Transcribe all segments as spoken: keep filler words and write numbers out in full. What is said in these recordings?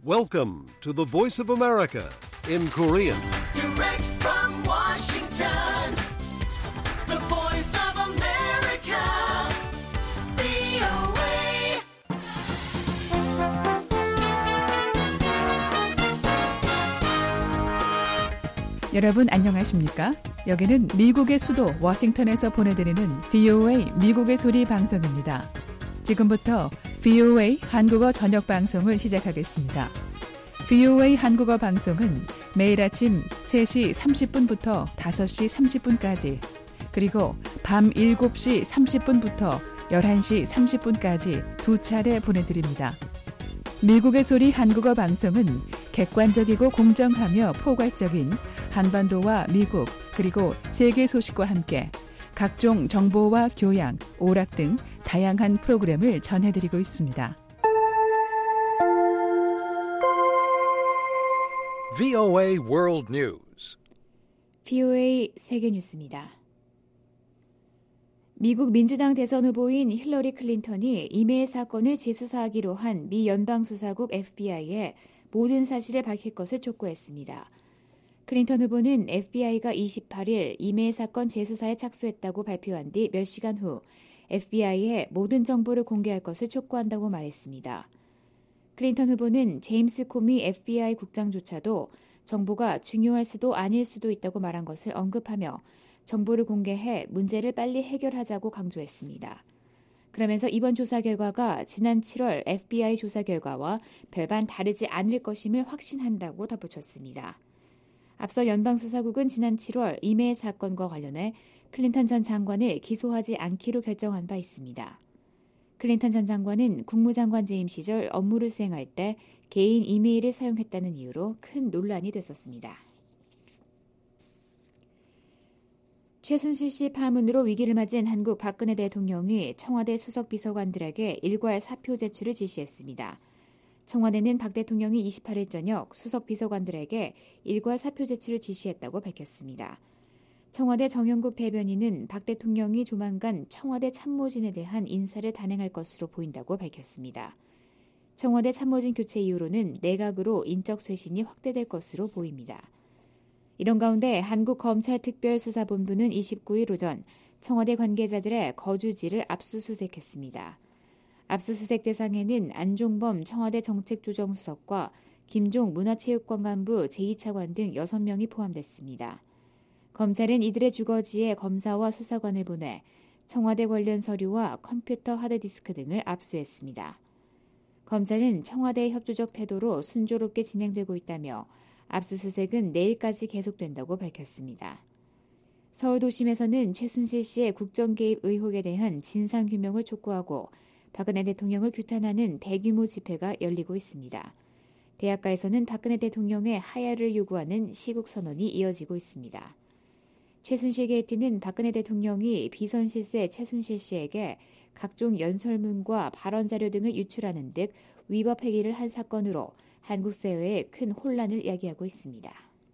Welcome to the Voice of America in Korean. Direct from Washington, the Voice of America, 브이오에이. 여러분 안녕하십니까? 여기는 미국의 수도 워싱턴에서 보내드리는 브이오에이 미국의 소리 방송입니다. 지금부터 브이오에이 한국어 저녁 방송을 시작하겠습니다. 브이오에이 한국어 방송은 매일 아침 세 시 삼십 분부터 다섯 시 삼십 분까지 그리고 밤 일곱 시 삼십 분부터 열한 시 삼십 분까지 두 차례 보내드립니다. 미국의 소리 한국어 방송은 객관적이고 공정하며 포괄적인 한반도와 미국 그리고 세계 소식과 함께 각종 정보와 교양, 오락 등 다양한 프로그램을 전해드리고 있습니다. 브이오에이 World News. 브이오에이 세계 뉴스입니다. 미국 민주당 대선 후보인 힐러리 클린턴이 이메일 사건을 재수사하기로 한 미 연방수사국 에프비아이에 모든 사실을 밝힐 것을 촉구했습니다. 클린턴 후보는 에프비아이가 이십팔 일 이메일 사건 재수사에 착수했다고 발표한 뒤 몇 시간 후 에프비아이에 모든 정보를 공개할 것을 촉구한다고 말했습니다. 클린턴 후보는 제임스 코미 에프비아이 국장조차도 정보가 중요할 수도 아닐 수도 있다고 말한 것을 언급하며 정보를 공개해 문제를 빨리 해결하자고 강조했습니다. 그러면서 이번 조사 결과가 지난 칠월 에프비아이 조사 결과와 별반 다르지 않을 것임을 확신한다고 덧붙였습니다. 앞서 연방수사국은 지난 칠월 이메일 사건과 관련해 클린턴 전 장관을 기소하지 않기로 결정한 바 있습니다. 클린턴 전 장관은 국무장관 재임 시절 업무를 수행할 때 개인 이메일을 사용했다는 이유로 큰 논란이 됐었습니다. 최순실 씨 파문으로 위기를 맞은 한국 박근혜 대통령이 청와대 수석 비서관들에게 일괄 사표 제출을 지시했습니다. 청와대는 박 대통령이 이십팔 일 저녁 수석 비서관들에게 일괄 사표 제출을 지시했다고 밝혔습니다. 청와대 정영국 대변인은 박 대통령이 조만간 청와대 참모진에 대한 인사를 단행할 것으로 보인다고 밝혔습니다. 청와대 참모진 교체 이후로는 내각으로 인적 쇄신이 확대될 것으로 보입니다. 이런 가운데 한국검찰특별수사본부는 이십구 일 오전 청와대 관계자들의 거주지를 압수수색했습니다. 압수수색 대상에는 안종범 청와대 정책조정수석과 김종 문화체육관광부 제이 차관 등 여섯 명이 포함됐습니다. 검찰은 이들의 주거지에 검사와 수사관을 보내 청와대 관련 서류와 컴퓨터 하드디스크 등을 압수했습니다. 검찰은 청와대의 협조적 태도로 순조롭게 진행되고 있다며 압수수색은 내일까지 계속된다고 밝혔습니다. 서울도심에서는 최순실 씨의 국정개입 의혹에 대한 진상규명을 촉구하고 박근혜 대통령을 규탄하는 대규모 집회가 열리고 있습니다. 대학가에서는 박근혜 대통령의 하야를 요구하는 시국선언이 이어지고 있습니다. 최순실 게이트는 박근혜 대통령이 비선 실세 최순실 씨에게 각종 연설문과 발언 자료 등을 유출하는 등 위법 행위를 한 사건으로 한국 사회에 큰 혼란을 야기하고 있습니다.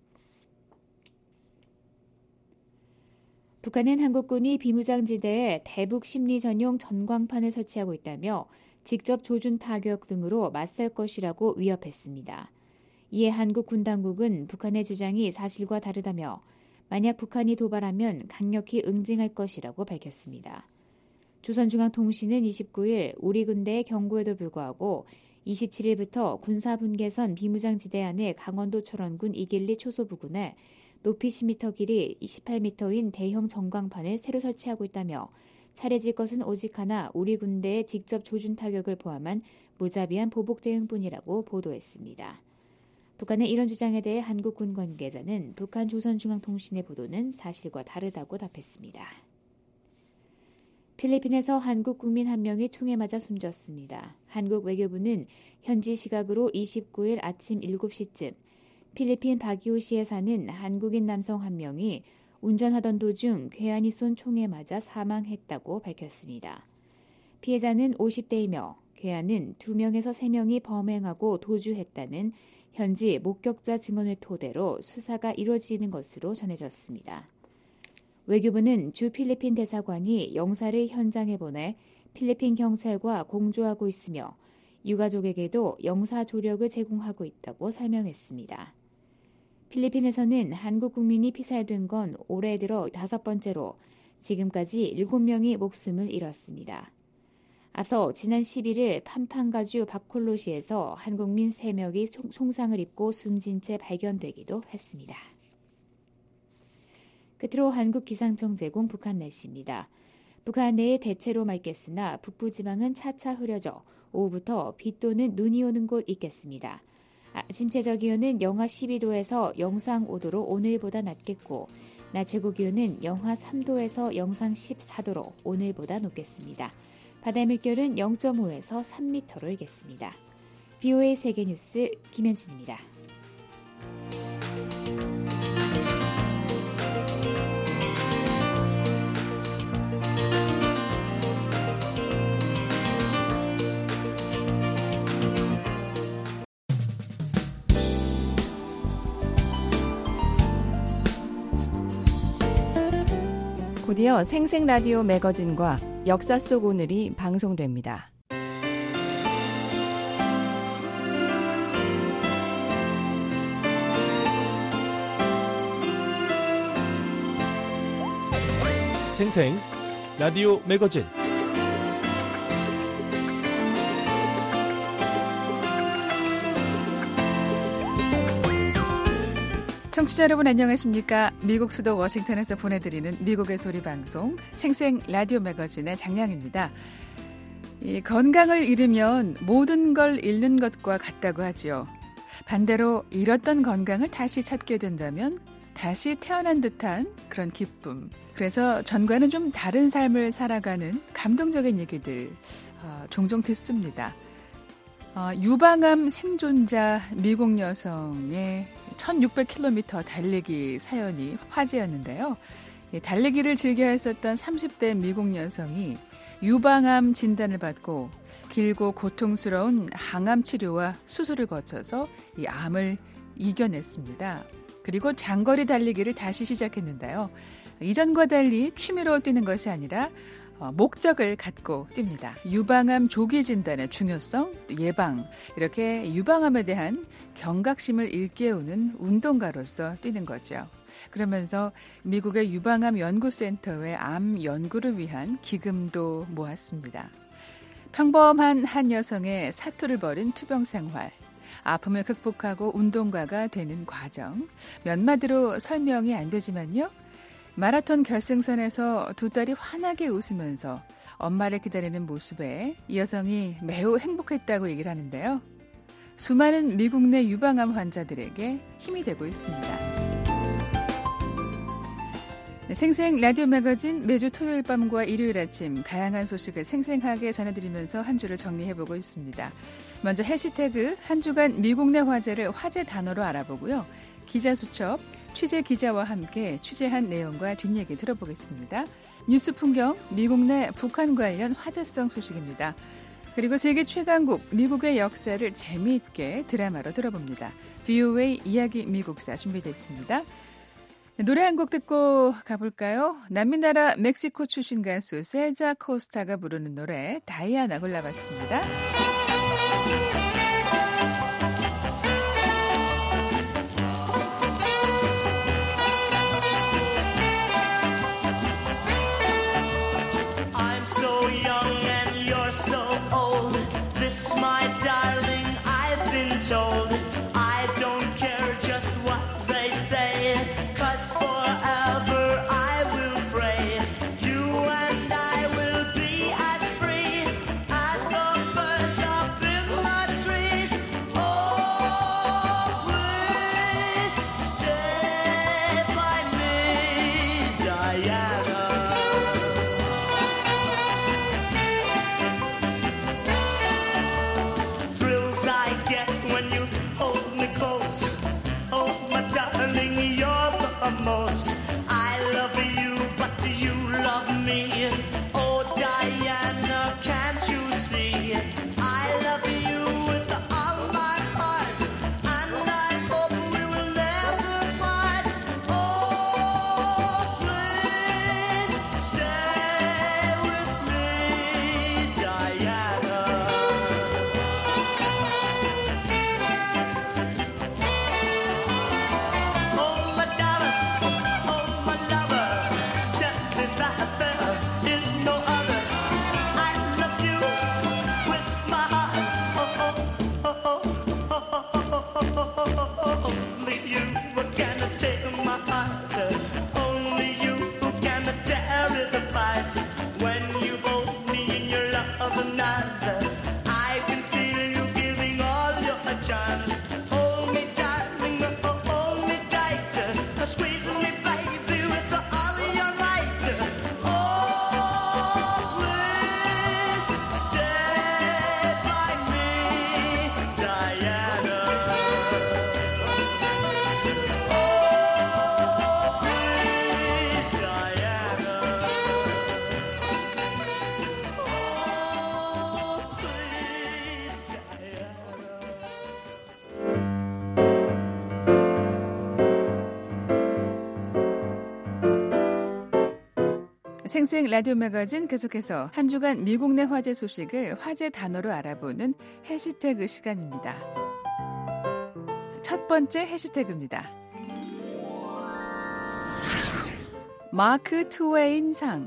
북한은 한국군이 비무장지대에 대북 심리 전용 전광판을 설치하고 있다며 직접 조준 타격 등으로 맞설 것이라고 위협했습니다. 이에 한국 군 당국은 북한의 주장이 사실과 다르다며 만약 북한이 도발하면 강력히 응징할 것이라고 밝혔습니다. 조선중앙통신은 이십구 일 우리 군대의 경고에도 불구하고 이십칠 일부터 군사분계선 비무장지대 안의 강원도 철원군 이길리 초소부근에 높이 십 미터 길이 십팔 미터인 대형 전광판을 새로 설치하고 있다며 차례질 것은 오직 하나 우리 군대의 직접 조준 타격을 포함한 무자비한 보복 대응뿐이라고 보도했습니다. 북한의 이런 주장에 대해 한국 군 관계자는 북한 조선중앙통신의 보도는 사실과 다르다고 답했습니다. 필리핀에서 한국 국민 한 명이 총에 맞아 숨졌습니다. 한국 외교부는 현지 시각으로 이십구 일 아침 일곱 시쯤 필리핀 바기오시에 사는 한국인 남성 한 명이 운전하던 도중 괴한이 쏜 총에 맞아 사망했다고 밝혔습니다. 피해자는 오십 대이며 괴한은 두 명에서 세 명이 범행하고 도주했다는 현지 목격자 증언을 토대로 수사가 이루어지는 것으로 전해졌습니다. 외교부는 주 필리핀 대사관이 영사를 현장에 보내 필리핀 경찰과 공조하고 있으며 유가족에게도 영사 조력을 제공하고 있다고 설명했습니다. 필리핀에서는 한국 국민이 피살된 건 올해 들어 다섯 번째로 지금까지 일곱 명이 목숨을 잃었습니다. 앞서 지난 십일일 팜팡가주 바콜로시에서 한국민 세 명이 총상을 입고 숨진 채 발견되기도 했습니다. 끝으로 한국 기상청 제공 북한 날씨입니다. 북한 내일 대체로 맑겠으나 북부지방은 차차 흐려져 오후부터 비 또는 눈이 오는 곳 있겠습니다. 아침 최저 기온은 영하 십이 도에서 영상 오 도로 오늘보다 낮겠고 낮 최고 기온은 영하 삼 도에서 영상 십사 도로 오늘보다 높겠습니다. 바다 물결은 영 점 오에서 삼 미터로 일겠습니다. 비오에이 세계뉴스 김현진입니다. 곧이어 생생라디오 매거진과 역사 속 오늘이 방송됩니다. 생생 라디오 매거진 청취자 여러분 안녕하십니까? 미국 수도 워싱턴에서 보내드리는 미국의 소리 방송 생생 라디오 매거진의 장량입니다. 이 건강을 잃으면 모든 걸 잃는 것과 같다고 하죠. 반대로 잃었던 건강을 다시 찾게 된다면 다시 태어난 듯한 그런 기쁨. 그래서 전과는 좀 다른 삶을 살아가는 감동적인 얘기들 어, 종종 듣습니다. 어, 유방암 생존자 미국 여성의 천육백 킬로미터 달리기 사연이 화제였는데요. 달리기를 즐겨 했었던 삼십 대 미국 여성이 유방암 진단을 받고 길고 고통스러운 항암 치료와 수술을 거쳐서 이 암을 이겨냈습니다. 그리고 장거리 달리기를 다시 시작했는데요. 이전과 달리 취미로 뛰는 것이 아니라 목적을 갖고 뜁니다. 유방암 조기 진단의 중요성, 예방, 이렇게 유방암에 대한 경각심을 일깨우는 운동가로서 뛰는 거죠. 그러면서 미국의 유방암 연구센터의 암 연구를 위한 기금도 모았습니다. 평범한 한 여성의 사투를 벌인 투병 생활, 아픔을 극복하고 운동가가 되는 과정, 몇 마디로 설명이 안 되지만요. 마라톤 결승선에서 두 딸이 환하게 웃으면서 엄마를 기다리는 모습에 이 여성이 매우 행복했다고 얘기를 하는데요. 수많은 미국 내 유방암 환자들에게 힘이 되고 있습니다. 네, 생생 라디오 매거진 매주 토요일 밤과 일요일 아침 다양한 소식을 생생하게 전해드리면서 한 주를 정리해보고 있습니다. 먼저 해시태그 한 주간 미국 내 화제를 화제 단어로 알아보고요. 기자 수첩, 취재 기자와 함께 취재한 내용과 뒷얘기 들어보겠습니다. 뉴스 풍경, 미국 내 북한 관련 화제성 소식입니다. 그리고 세계 최강국 미국의 역사를 재미있게 드라마로 들어봅니다. 브이오에이 이야기 미국사 준비됐습니다. 노래 한 곡 듣고 가볼까요? 남미나라 멕시코 출신 가수 세자 코스타가 부르는 노래 다이아나 골라봤습니다. My darling, I've been told I don't care just what they say, 'cause forever I will pray you and I will be as free as the birds up in the trees. Oh, please stay by me, Diana. Most. I love you, but do you love me? Oh, Diana, can't you see? I love you with all my heart, and I hope we will never part. Oh, please stay with me, Diana. 생생 라디오 매거진 계속해서 한 주간 미국 내 화제 소식을 화제 단어로 알아보는 해시태그 시간입니다. 첫 번째 해시태그입니다. 마크 트웨인상.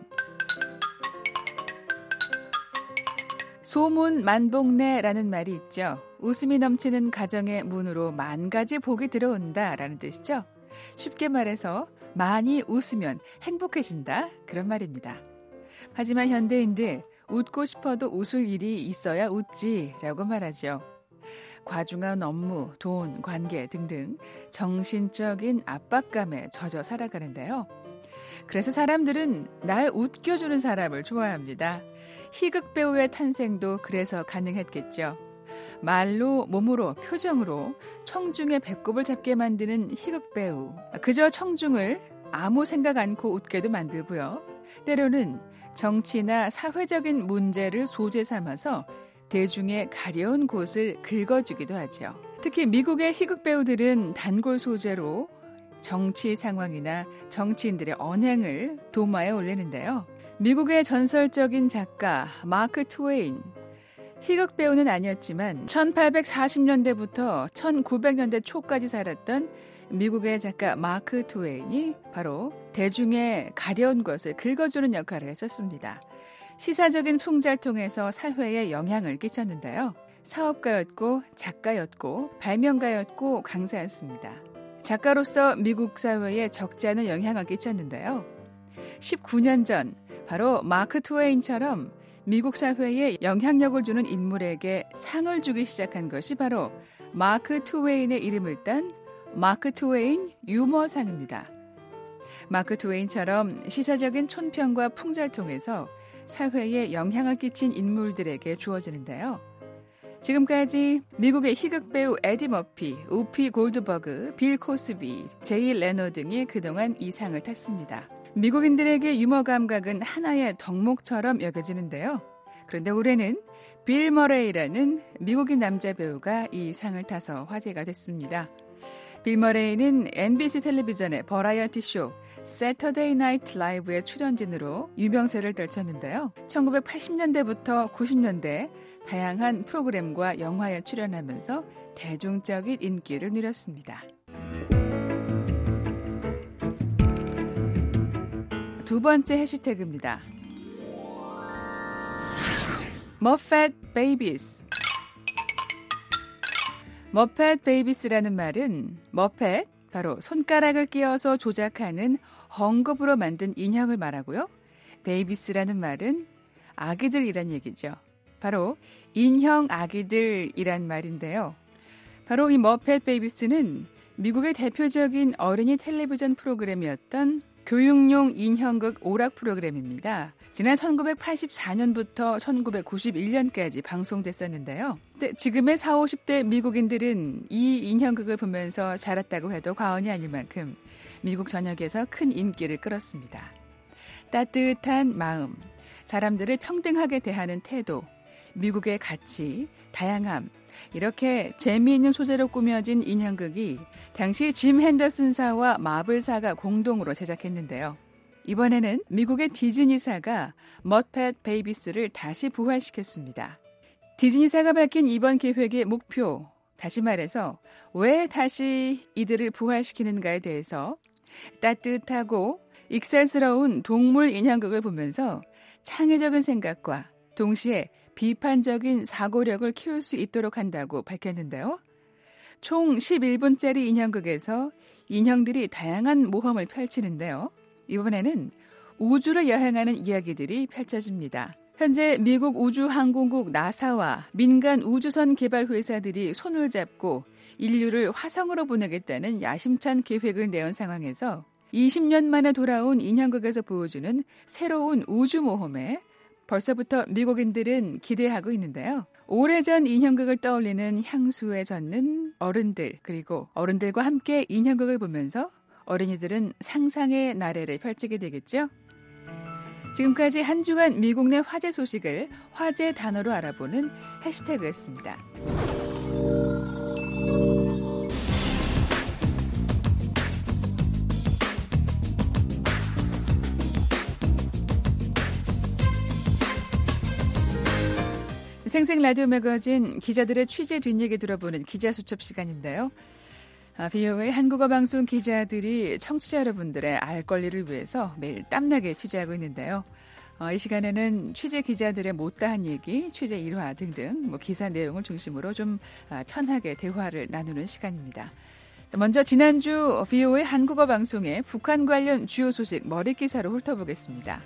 소문 만복내라는 말이 있죠. 웃음이 넘치는 가정의 문으로 만 가지 복이 들어온다라는 뜻이죠. 쉽게 말해서 많이 웃으면 행복해진다 그런 말입니다. 하지만 현대인들 웃고 싶어도 웃을 일이 있어야 웃지라고 말하죠. 과중한 업무, 돈, 관계 등등 정신적인 압박감에 젖어 살아가는데요. 그래서 사람들은 날 웃겨주는 사람을 좋아합니다. 희극 배우의 탄생도 그래서 가능했겠죠. 말로, 몸으로, 표정으로 청중의 배꼽을 잡게 만드는 희극 배우. 그저 청중을 아무 생각 않고 웃게도 만들고요. 때로는 정치나 사회적인 문제를 소재 삼아서 대중의 가려운 곳을 긁어주기도 하죠. 특히 미국의 희극 배우들은 단골 소재로 정치 상황이나 정치인들의 언행을 도마에 올리는데요. 미국의 전설적인 작가 마크 트웨인, 희극 배우는 아니었지만 천팔백사십 년대부터 천구백 년대 초까지 살았던 미국의 작가 마크 트웨인이 바로 대중의 가려운 것을 긁어주는 역할을 했었습니다. 시사적인 풍자를 통해서 사회에 영향을 끼쳤는데요. 사업가였고 작가였고 발명가였고 강사였습니다. 작가로서 미국 사회에 적지 않은 영향을 끼쳤는데요. 십구 년 전 바로 마크 트웨인처럼 미국 사회에 영향력을 주는 인물에게 상을 주기 시작한 것이 바로 마크 트웨인의 이름을 딴 마크 트웨인 유머상입니다. 마크 트웨인처럼 시사적인 촌평과 풍자를 통해서 사회에 영향을 끼친 인물들에게 주어지는데요. 지금까지 미국의 희극 배우 에디 머피, 우피 골드버그, 빌 코스비, 제이 레너 등이 그동안 이 상을 탔습니다. 미국인들에게 유머 감각은 하나의 덕목처럼 여겨지는데요. 그런데 올해는 빌 머레이라는 미국인 남자 배우가 이 상을 타서 화제가 됐습니다. 빌 머레이는 엠비씨 텔레비전의 버라이어티 쇼 세터데이 나이트 라이브의 출연진으로 유명세를 떨쳤는데요. 천구백팔십 년대부터 구십 년대 다양한 프로그램과 영화에 출연하면서 대중적인 인기를 누렸습니다. 두 번째 해시태그입니다. 머펫 베이비스. 머펫 베이비스라는 말은 머펫, 바로 손가락을 끼워서 조작하는 헝겊으로 만든 인형을 말하고요. 베이비스라는 말은 아기들이란 얘기죠. 바로 인형 아기들이란 말인데요. 바로 이 머펫 베이비스는 미국의 대표적인 어린이 텔레비전 프로그램이었던 교육용 인형극 오락 프로그램입니다. 지난 천구백팔십사 년부터 천구백구십일 년까지 방송됐었는데요. 지금의 사십, 오십 대 미국인들은 이 인형극을 보면서 자랐다고 해도 과언이 아닐 만큼 미국 전역에서 큰 인기를 끌었습니다. 따뜻한 마음, 사람들을 평등하게 대하는 태도, 미국의 가치, 다양함, 이렇게 재미있는 소재로 꾸며진 인형극이 당시 짐 핸더슨사와 마블사가 공동으로 제작했는데요. 이번에는 미국의 디즈니사가 머펫 베이비스를 다시 부활시켰습니다. 디즈니사가 밝힌 이번 계획의 목표, 다시 말해서 왜 다시 이들을 부활시키는가에 대해서 따뜻하고 익살스러운 동물 인형극을 보면서 창의적인 생각과 동시에 비판적인 사고력을 키울 수 있도록 한다고 밝혔는데요. 총 십일 분짜리 인형극에서 인형들이 다양한 모험을 펼치는데요. 이번에는 우주를 여행하는 이야기들이 펼쳐집니다. 현재 미국 우주항공국 나사와 민간 우주선 개발 회사들이 손을 잡고 인류를 화성으로 보내겠다는 야심찬 계획을 내온 상황에서 이십 년 만에 돌아온 인형극에서 보여주는 새로운 우주 모험에 벌써부터 미국인들은 기대하고 있는데요. 오래전 인형극을 떠올리는 향수에 젖는 어른들, 그리고 어른들과 함께 인형극을 보면서 어린이들은 상상의 나래를 펼치게 되겠죠. 지금까지 한 주간 미국 내 화제 소식을 화제 단어로 알아보는 해시태그였습니다. 생생 라디오 매거진 기자들의 취재 뒷얘기 들어보는 기자수첩 시간인데요. 아, 비오에이 한국어 방송 기자들이 청취자 여러분들의 알 권리를 위해서 매일 땀나게 취재하고 있는데요. 어, 이 시간에는 취재 기자들의 못다한 얘기, 취재 일화 등등 뭐 기사 내용을 중심으로 좀 아, 편하게 대화를 나누는 시간입니다. 먼저 지난주 비오에이 한국어 방송의 북한 관련 주요 소식 머릿기사로 훑어보겠습니다.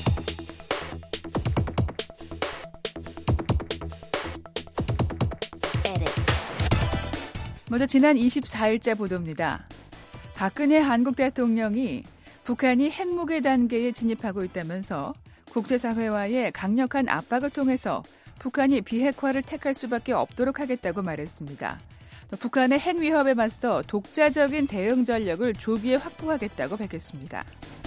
먼저 지난 이십사일자 보도입니다. 박근혜 한국 대통령이 북한이 핵무기 단계에 진입하고 있다면서 국제사회와의 강력한 압박을 통해서 북한이 비핵화를 택할 수밖에 없도록 하겠다고 말했습니다. 또 북한의 핵 위협에 맞서 독자적인 대응 전력을 조기에 확보하겠다고 밝혔습니다.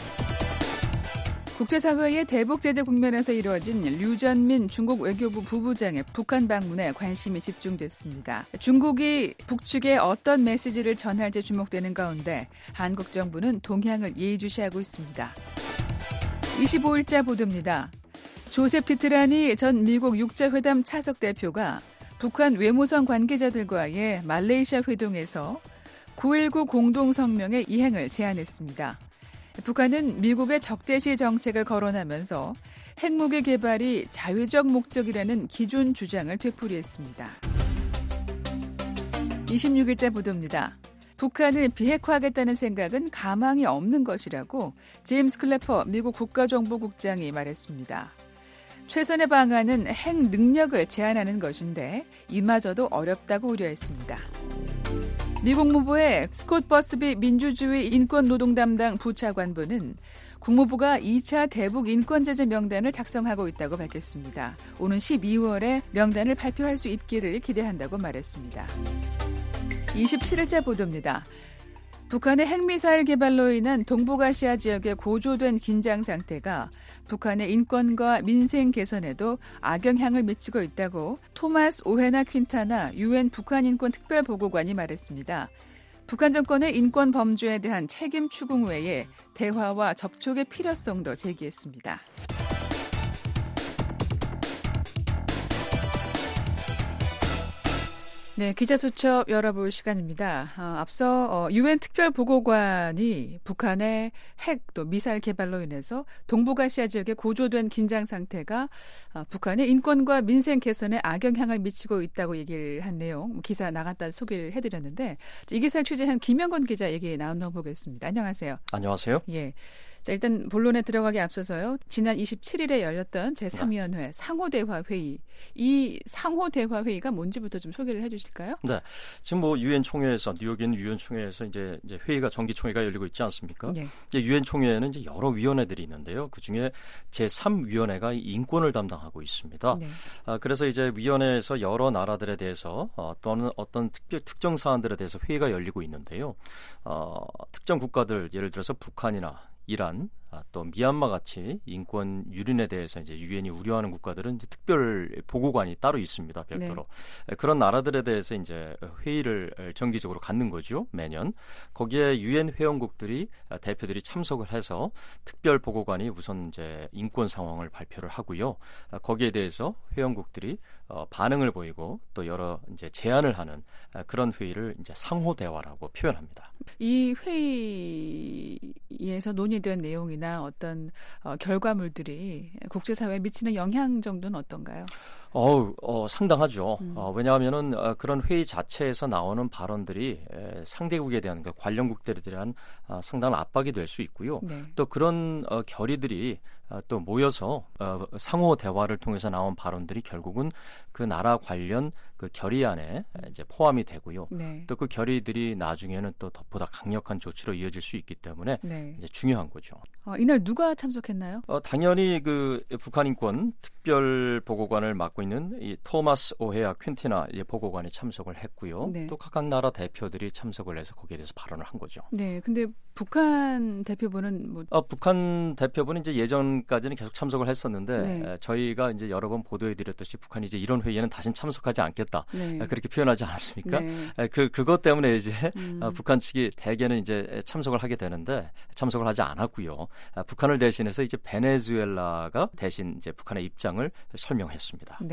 국제사회의 대북 제재 국면에서 이루어진 류전민 중국 외교부 부부장의 북한 방문에 관심이 집중됐습니다. 중국이 북측에 어떤 메시지를 전할지 주목되는 가운데 한국 정부는 동향을 예의주시하고 있습니다. 이십오일자 보도입니다. 조셉 티트라니 전 미국 육자회담 차석 대표가 북한 외무성 관계자들과의 말레이시아 회동에서 구일구 공동성명의 이행을 제안했습니다. 북한은 미국의 적대시 정책을 거론하면서 핵무기 개발이 자위적 목적이라는 기존 주장을 되풀이했습니다. 이십육일자 보도입니다. 북한을 비핵화하겠다는 생각은 가망이 없는 것이라고 제임스 클래퍼 미국 국가정보국장이 말했습니다. 최선의 방안은 핵 능력을 제한하는 것인데 이마저도 어렵다고 우려했습니다. 미국 무부의 스콧 버스비 민주주의 인권노동 담당 부차관보는 국무부가 이차 대북 인권제재 명단을 작성하고 있다고 밝혔습니다. 오는 십이월에 명단을 발표할 수 있기를 기대한다고 말했습니다. 이십칠일자 보도입니다. 북한의 핵미사일 개발로 인한 동북아시아 지역의 고조된 긴장 상태가 북한의 인권과 민생 개선에도 악영향을 미치고 있다고 토마스 오헤나 퀸타나 유엔 북한인권 특별보고관이 말했습니다. 북한 정권의 인권 범죄에 대한 책임 추궁 외에 대화와 접촉의 필요성도 제기했습니다. 네, 기자수첩 열어볼 시간입니다. 어, 앞서 어, 유엔 특별보고관이 북한의 핵 또 미사일 개발로 인해서 동북아시아 지역에 고조된 긴장 상태가 어, 북한의 인권과 민생 개선에 악영향을 미치고 있다고 얘기를 한 내용 기사 나갔다 소개를 해드렸는데 이 기사를 취재한 김영건 기자 얘기 나눠보겠습니다. 안녕하세요. 안녕하세요. 예. 자, 일단 본론에 들어가기 앞서서요. 지난 이십칠일에 열렸던 제삼위원회 네. 상호대화 회의. 이 상호대화 회의가 뭔지부터 좀 소개를 해 주실까요? 네. 지금 뭐 유엔 총회에서 뉴욕에 있는 유엔 총회에서 이제 이제 회의가 정기 총회가 열리고 있지 않습니까? 네. 이제 유엔 총회에는 이제 여러 위원회들이 있는데요. 그중에 제삼위원회가 인권을 담당하고 있습니다. 네. 아, 그래서 이제 위원회에서 여러 나라들에 대해서 어, 또는 어떤 특별 특정 사안들에 대해서 회의가 열리고 있는데요. 어, 특정 국가들 예를 들어서 북한이나 이란, 또 미얀마 같이 인권 유린에 대해서 이제 유엔이 우려하는 국가들은 이제 특별 보고관이 따로 있습니다. 별도로 네. 그런 나라들에 대해서 이제 회의를 정기적으로 갖는 거죠. 매년 거기에 유엔 회원국들이 대표들이 참석을 해서 특별 보고관이 우선 이제 인권 상황을 발표를 하고요. 거기에 대해서 회원국들이 반응을 보이고 또 여러 이제 제안을 하는 그런 회의를 이제 상호 대화라고 표현합니다. 이 회의에서 논의된 내용이나 어떤 어, 결과물들이 국제사회에 미치는 영향 정도는 어떤가요? 어, 어 상당하죠. 음. 어, 왜냐하면은 어, 그런 회의 자체에서 나오는 발언들이 에, 상대국에 대한 그 관련국들에 대한 어, 상당한 압박이 될 수 있고요. 네. 또 그런 어, 결의들이 어, 또 모여서 어, 상호 대화를 통해서 나온 발언들이 결국은 그 나라 관련 그 결의안에 이제 포함이 되고요. 네. 또 그 결의들이 나중에는 또 보다 강력한 조치로 이어질 수 있기 때문에 네. 이제 중요한 거죠. 어, 이날 누가 참석했나요? 어, 당연히 그 북한 인권 특별 보고관을 맡고 있는 이 토마스 오헤아 퀸티나 보고관이 참석을 했고요. 네. 또 각각 나라 대표들이 참석을 해서 거기에 대해서 발언을 한 거죠. 네, 근데 북한 대표부는 뭐? 어, 북한 대표부는 이제 예전까지는 계속 참석을 했었는데 네. 에, 저희가 이제 여러 번 보도해드렸듯이 북한이 이제 이런 회의에는 다시는 참석하지 않겠다 네. 에, 그렇게 표현하지 않았습니까? 네. 에, 그 그것 때문에 이제 음. 어, 북한 측이 대개는 이제 참석을 하게 되는데 참석을 하지 않았고요. 아, 북한을 대신해서 이제 베네수엘라가 대신 이제 북한의 입장을 설명했습니다. 네.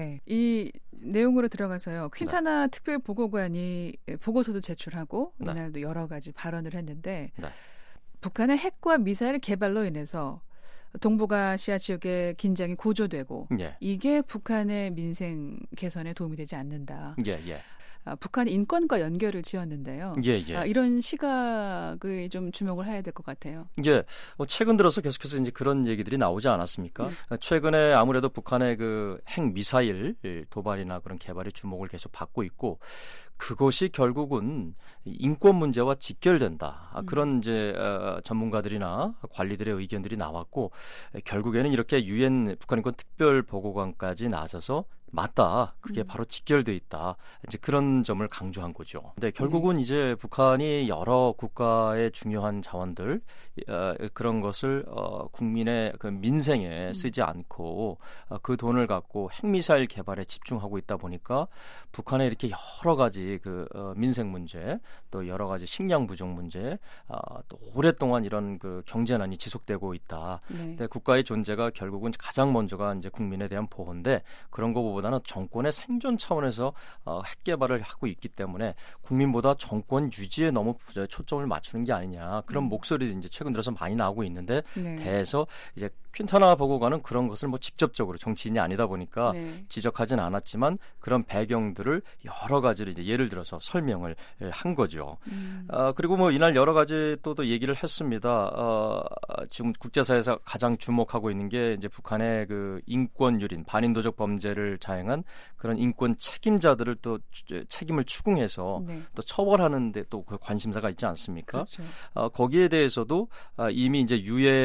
네, 이 내용으로 들어가서요. 퀸타나 네. 특별보고관이 보고서도 제출하고 네. 이날도 여러 가지 발언을 했는데 네. 북한의 핵과 미사일 개발로 인해서 동북아시아 지역의 긴장이 고조되고 예. 이게 북한의 민생 개선에 도움이 되지 않는다. 예, 예. 아, 북한 인권과 연결을 지었는데요. 예, 예. 아, 이런 시각을 좀 주목을 해야 될 것 같아요. 예, 뭐 최근 들어서 계속해서 이제 그런 얘기들이 나오지 않았습니까? 음. 최근에 아무래도 북한의 그 핵 미사일 도발이나 그런 개발이 주목을 계속 받고 있고. 그것이 결국은 인권 문제와 직결된다. 음. 그런 이제 어, 전문가들이나 관리들의 의견들이 나왔고 결국에는 이렇게 유엔 북한인권 특별보고관까지 나서서 맞다. 그게 음. 바로 직결돼 있다. 이제 그런 점을 강조한 거죠. 근데 결국은 네. 이제 북한이 여러 국가의 중요한 자원들 어, 그런 것을 어, 국민의 그 민생에 음. 쓰지 않고 어, 그 돈을 갖고 핵미사일 개발에 집중하고 있다 보니까 북한에 이렇게 여러 가지 그 어, 민생 문제 또 여러 가지 식량 부족 문제 어, 또 오랫동안 이런 그 경제난이 지속되고 있다. 네. 근데 국가의 존재가 결국은 가장 먼저가 이제 국민에 대한 보호인데 그런 거보다 보다는 정권의 생존 차원에서 어, 핵 개발을 하고 있기 때문에 국민보다 정권 유지에 너무 초점을 맞추는 게 아니냐 그런 음. 목소리도 이제 최근 들어서 많이 나오고 있는데 네. 대해서 이제 퀸타나 보고관은 그런 것을 뭐 직접적으로 정치인이 아니다 보니까 네. 지적하진 않았지만 그런 배경들을 여러 가지로 이제 예를 들어서 설명을 한 거죠. 음. 어, 그리고 뭐 이날 여러 가지 또, 또 얘기를 했습니다. 어, 지금 국제사회에서 가장 주목하고 있는 게 이제 북한의 그 인권 유린 반인도적 범죄를 자행한 그런 인권 책임자들을 또 책임을 추궁해서 네. 또 처벌하는데 또 그 관심사가 있지 않습니까? 그렇죠. 어, 거기에 대해서도 어, 이미 이제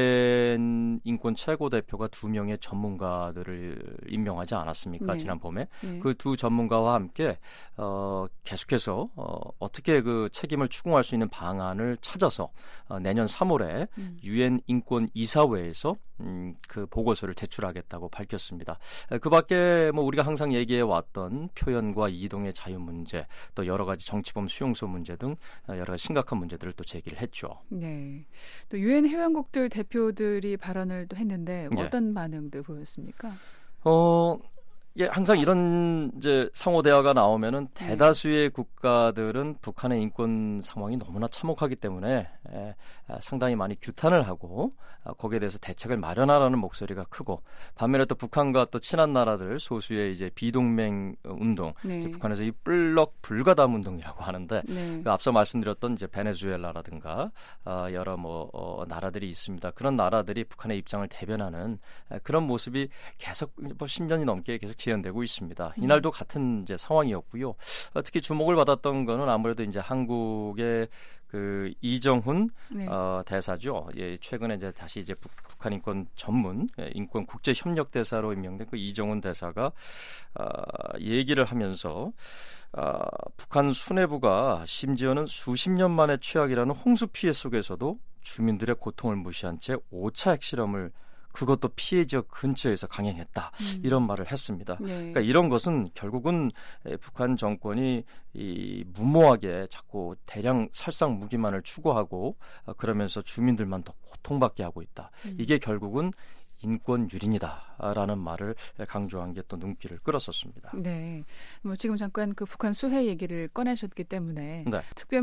유엔 인권 최고 대표가 두 명의 전문가들을 임명하지 않았습니까? 네. 지난 봄에 네. 그 두 전문가와 함께 어, 계속해서 어, 어떻게 그 책임을 추궁할 수 있는 방안을 찾아서 어, 내년 삼월에 음. 유엔 인권 이사회에서 음, 그 보고서를 제출하겠다고 밝혔습니다. 그밖에 뭐 우리가 항상 얘기해 왔던 표현과 이동의 자유 문제, 또 여러 가지 정치범 수용소 문제 등 여러 가지 심각한 문제들을 또 제기를 했죠. 네. 또 유엔 회원국들 대표들이 발언을 또 했는데 네. 어떤 반응들 보였습니까? 어. 예, 항상 이런 이제 상호 대화가 나오면은 대다수의 네. 국가들은 북한의 인권 상황이 너무나 참혹하기 때문에 에, 상당히 많이 규탄을 하고 아, 거기에 대해서 대책을 마련하라는 목소리가 크고 반면에 또 북한과 또 친한 나라들 소수의 이제 비동맹 운동, 네. 이제 북한에서 이 블록 불가담 운동이라고 하는데 네. 그 앞서 말씀드렸던 이제 베네수엘라라든가 아, 여러 뭐 어, 나라들이 있습니다. 그런 나라들이 북한의 입장을 대변하는 에, 그런 모습이 계속 뭐 십 년이 넘게 계속 지연되고 있습니다. 이날도 음. 같은 이제 상황이었고요. 어, 특히 주목을 받았던 거는 아무래도 이제 한국의 그 이정훈 네. 어, 대사죠. 예, 최근에 이제 다시 이제 북, 북한 인권 전문 예, 인권 국제 협력 대사로 임명된 그 이정훈 대사가 어, 얘기를 하면서 어, 북한 수뇌부가 심지어는 수십 년 만에 취약이라는 홍수 피해 속에서도 주민들의 고통을 무시한 채 오 차 핵실험을 그것도 피해 지역 근처에서 강행했다. 음. 이런 말을 했습니다. 네. 그러니까 이런 것은 결국은 북한 정권이 이 무모하게 자꾸 대량 살상 무기만을 추구하고 그러면서 주민들만 더 고통받게 하고 있다. 음. 이게 결국은 인권 유린이다라는 말을 강조한 게 또 눈길을 끌었었습니다. 네, 뭐 지금 잠깐 그 북한 수해 얘기를 꺼내셨기 때문에 네.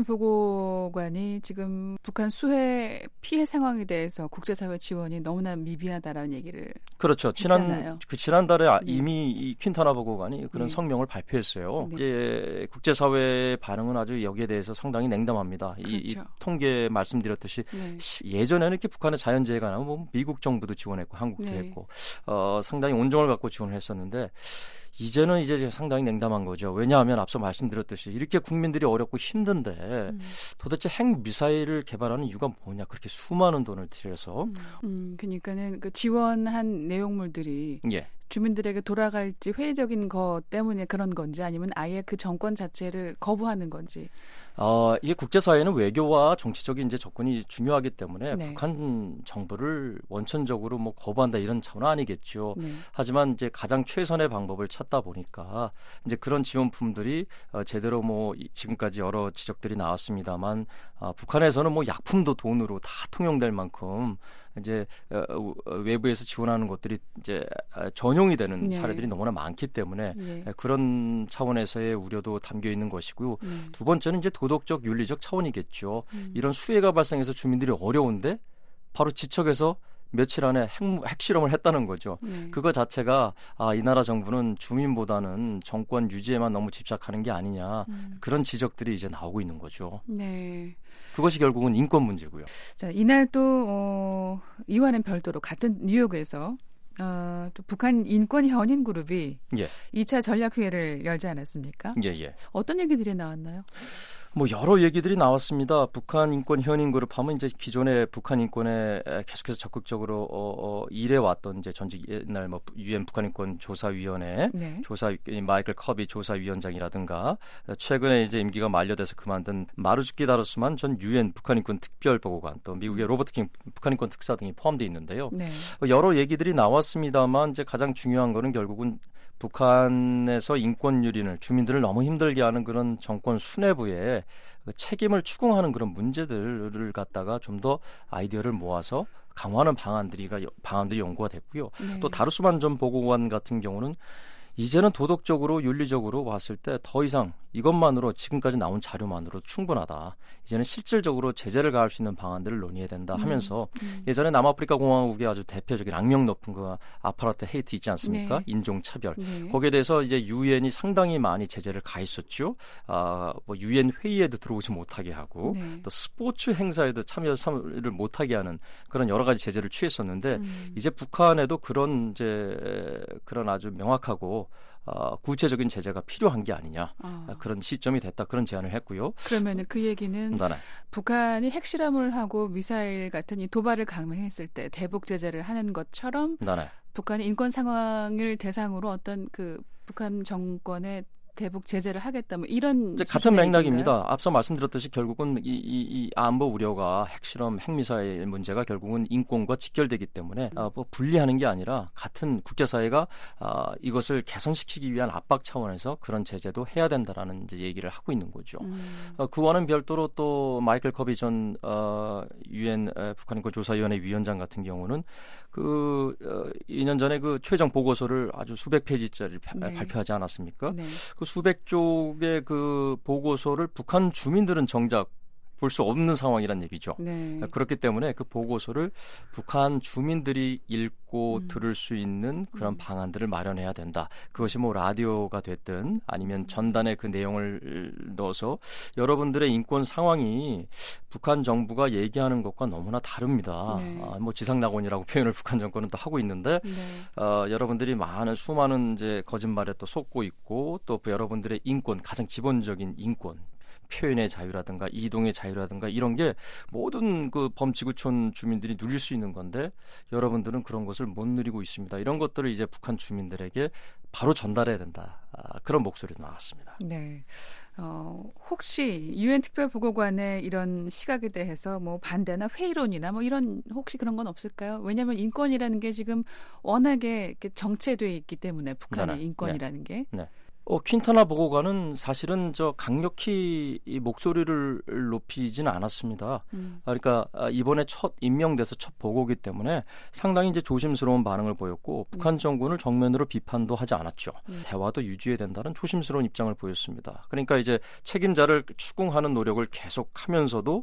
특별보고관이 지금 북한 수해 피해 상황에 대해서 국제사회 지원이 너무나 미비하다라는 얘기를 그렇죠. 했잖아요. 지난 그 지난달에 네. 이미 이 퀸타나 보고관이 그런 네. 성명을 발표했어요. 네. 이제 국제사회의 반응은 아주 여기에 대해서 상당히 냉담합니다. 그렇죠. 이, 이 통계 말씀드렸듯이 네. 예전에는 이렇게 북한의 자연재해가 나면 뭐 미국 정부도 지원했고 한국도 네. 했고 어, 상당히 온정을 갖고 지원을 했었는데 이제는 이제 상당히 냉담한 거죠. 왜냐하면 앞서 말씀드렸듯이 이렇게 국민들이 어렵고 힘든데 음. 도대체 핵 미사일을 개발하는 이유가 뭐냐? 그렇게 수많은 돈을 들여서 음, 음 그러니까는 그 지원한 내용물들이 예. 주민들에게 돌아갈지 회의적인 것 때문에 그런 건지 아니면 아예 그 정권 자체를 거부하는 건지. 어, 이게 국제사회는 외교와 정치적인 이제 접근이 중요하기 때문에 네. 북한 정부를 원천적으로 뭐 거부한다 이런 차원은 아니겠죠. 네. 하지만 이제 가장 최선의 방법을 찾 찾다 보니까 이제 그런 지원품들이 어, 제대로 뭐 지금까지 여러 지적들이 나왔습니다만 어, 북한에서는 뭐 약품도 돈으로 다 통용될 만큼 이제 어, 외부에서 지원하는 것들이 이제 전용이 되는 네. 사례들이 너무나 많기 때문에 네. 그런 차원에서의 우려도 담겨 있는 것이고요. 네. 두 번째는 이제 도덕적 윤리적 차원이겠죠. 음. 이런 수해가 발생해서 주민들이 어려운데 바로 지척에서 며칠 안에 핵, 핵실험을 했다는 거죠. 네. 그거 자체가 아, 이 나라 정부는 주민보다는 정권 유지에만 너무 집착하는 게 아니냐. 음. 그런 지적들이 이제 나오고 있는 거죠. 네. 그것이 결국은 인권 문제고요. 자, 이날 또 어, 이와는 별도로 같은 뉴욕에서 어, 또 북한 인권 현인 그룹이 예. 이 차 전략회의를 열지 않았습니까? 예, 예. 어떤 얘기들이 나왔나요? 뭐 여러 얘기들이 나왔습니다. 북한 인권 현인 그룹 하면 이제 기존의 북한 인권에 계속해서 적극적으로 어, 어, 일해왔던 이제 전직 옛날 뭐 유엔 북한 인권 조사위원회 네. 조사 마이클 커비 조사위원장이라든가 최근에 이제 임기가 만료돼서 그만둔 마루즈키 다르스만 전 유엔 북한 인권 특별보고관 또 미국의 로버트 킹 북한 인권 특사 등이 포함되어 있는데요. 네. 여러 얘기들이 나왔습니다만 이제 가장 중요한 거는 결국은 북한에서 인권 유린을 주민들을 너무 힘들게 하는 그런 정권 수뇌부에 책임을 추궁하는 그런 문제들을 갖다가 좀 더 아이디어를 모아서 강화하는 방안들이 방안들이 연구가 됐고요. 네. 또 다루스만 전 보고관 같은 경우는 이제는 도덕적으로 윤리적으로 봤을 때 더 이상 이것만으로 지금까지 나온 자료만으로 충분하다. 이제는 실질적으로 제재를 가할 수 있는 방안들을 논의해야 된다 하면서 음, 음. 예전에 남아프리카 공화국의 아주 대표적인 악명 높은 그 아파르트 헤이트 있지 않습니까? 네. 인종차별. 네. 거기에 대해서 이제 유엔이 상당히 많이 제재를 가했었죠. 아, 뭐 유엔 회의에도 들어오지 못하게 하고 네. 또 스포츠 행사에도 참여를 못하게 하는 그런 여러 가지 제재를 취했었는데 음. 이제 북한에도 그런 이제 그런 아주 명확하고 어, 구체적인 제재가 필요한 게 아니냐 아. 그런 시점이 됐다 그런 제안을 했고요. 그러면 그 얘기는 네네. 북한이 핵실험을 하고 미사일 같은 이 도발을 강행했을 때 대북 제재를 하는 것처럼 네네. 북한의 인권 상황을 대상으로 어떤 그 북한 정권의 대북 제재를 하겠다 뭐 이런 이제 같은 맥락입니다. 얘기인가요? 앞서 말씀드렸듯이 결국은 이, 이, 이 안보 우려가 핵실험, 핵미사일 문제가 결국은 인권과 직결되기 때문에 음. 아, 뭐 분리하는 게 아니라 같은 국제사회가 아, 이것을 개선시키기 위한 압박 차원에서 그런 제재도 해야 된다라는 이제 얘기를 하고 있는 거죠. 음. 어, 그와는 별도로 또 마이클 커비 전 어, 유엔 북한 인권 조사위원회 위원장 같은 경우는 그 어, 이 년 전에 그 최종 보고서를 아주 수백 페이지짜리 네. 발표하지 않았습니까? 네. 그 수백 쪽의 그 보고서를 북한 주민들은 정작 볼 수 없는 상황이란 얘기죠. 네. 그렇기 때문에 그 보고서를 북한 주민들이 읽고 음. 들을 수 있는 그런 음. 방안들을 마련해야 된다. 그것이 뭐 라디오가 됐든 아니면 전단에 그 내용을 넣어서 여러분들의 인권 상황이 북한 정부가 얘기하는 것과 너무나 다릅니다. 네. 아, 뭐 지상낙원이라고 표현을 북한 정권은 또 하고 있는데 네. 어, 여러분들이 많은 수많은 이제 거짓말에 또 속고 있고 또 여러분들의 인권 가장 기본적인 인권 표현의 자유라든가 이동의 자유라든가 이런 게 모든 그 범지구촌 주민들이 누릴 수 있는 건데 여러분들은 그런 것을 못 누리고 있습니다. 이런 것들을 이제 북한 주민들에게 바로 전달해야 된다. 아, 그런 목소리도 나왔습니다. 네. 어, 혹시 유엔 특별보고관의 이런 시각에 대해서 뭐 반대나 회의론이나 뭐 이런 혹시 그런 건 없을까요? 왜냐하면 인권이라는 게 지금 워낙에 이렇게 정체되어 있기 때문에 북한의 네, 인권이라는 네, 게. 네. 어, 퀸타나 보고관은 사실은 저 강력히 이 목소리를 높이지는 않았습니다. 음. 그러니까 이번에 첫 임명돼서 첫 보고기 때문에 상당히 이제 조심스러운 반응을 보였고 북한 음. 정권을 정면으로 비판도 하지 않았죠. 음. 대화도 유지해야 된다는 조심스러운 입장을 보였습니다. 그러니까 이제 책임자를 추궁하는 노력을 계속하면서도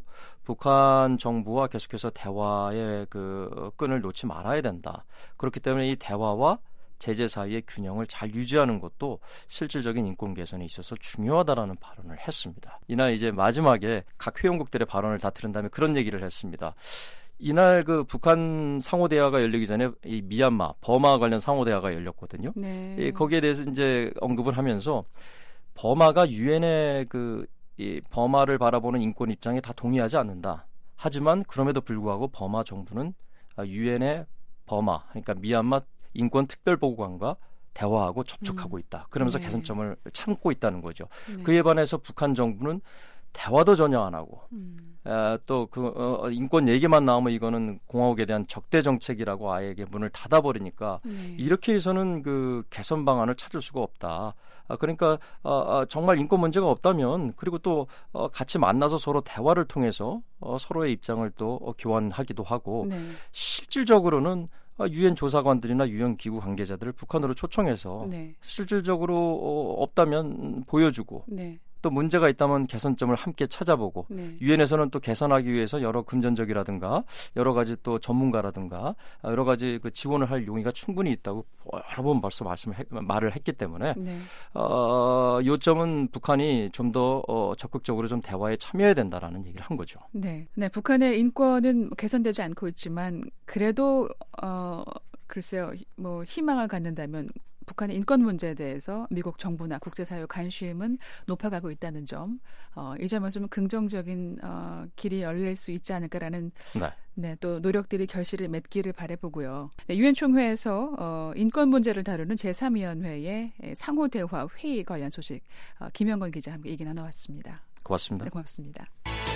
북한 정부와 계속해서 대화의 그 끈을 놓지 말아야 된다. 그렇기 때문에 이 대화와 제재 사이의 균형을 잘 유지하는 것도 실질적인 인권 개선에 있어서 중요하다라는 발언을 했습니다. 이날 이제 마지막에 각 회원국들의 발언을 다 들은 다음에 그런 얘기를 했습니다. 이날 그 북한 상호대화가 열리기 전에 이 미얀마, 버마 관련 상호대화가 열렸거든요. 네. 이 거기에 대해서 이제 언급을 하면서 버마가 유엔의 그 이 버마를 바라보는 인권 입장에 다 동의하지 않는다. 하지만 그럼에도 불구하고 버마 정부는 유엔의 버마, 그러니까 미얀마 인권 특별보고관과 대화하고 접촉하고 있다. 그러면서 음. 네. 개선점을 찾고 있다는 거죠. 네. 그에 반해서 북한 정부는 대화도 전혀 안 하고 음. 또 그 어, 인권 얘기만 나오면 이거는 공화국에 대한 적대 정책이라고 아예 문을 닫아버리니까 네. 이렇게 해서는 그 개선 방안을 찾을 수가 없다. 아, 그러니까 어, 어, 정말 인권 문제가 없다면 그리고 또 어, 같이 만나서 서로 대화를 통해서 어, 서로의 입장을 또 어, 교환하기도 하고 네. 실질적으로는 유엔 조사관들이나 유엔 기구 관계자들을 북한으로 초청해서 네. 실질적으로 어, 없다면 보여주고 네. 또 문제가 있다면 개선점을 함께 찾아보고 네. 유엔에서는 또 개선하기 위해서 여러 금전적이라든가 여러 가지 또 전문가라든가 여러 가지 그 지원을 할 용의가 충분히 있다고 여러 번 벌써 말씀을 해, 말을 했기 때문에 네. 어, 요점은 북한이 좀 더 어, 적극적으로 좀 대화에 참여해야 된다라는 얘기를 한 거죠. 네, 네, 북한의 인권은 개선되지 않고 있지만 그래도 어, 글쎄요, 뭐 희망을 갖는다면. 북한의 인권 문제에 대해서 미국 정부나 국제사회 관심은 높아가고 있다는 점, 어, 이 점은 좀 긍정적인 어, 길이 열릴 수 있지 않을까라는 네. 네, 또 노력들이 결실을 맺기를 바라보고요. 네, 유엔 총회에서 어, 인권 문제를 다루는 제삼 위원회의 상호 대화 회의 관련 소식 어, 김영건 기자와 함께 얘기 나눠왔습니다. 고맙습니다. 네, 고맙습니다.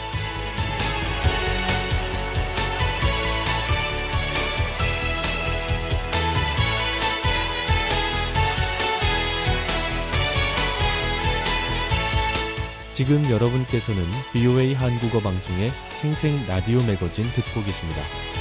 지금 여러분께서는 브이오에이 한국어 방송의 생생 라디오 매거진 듣고 계십니다.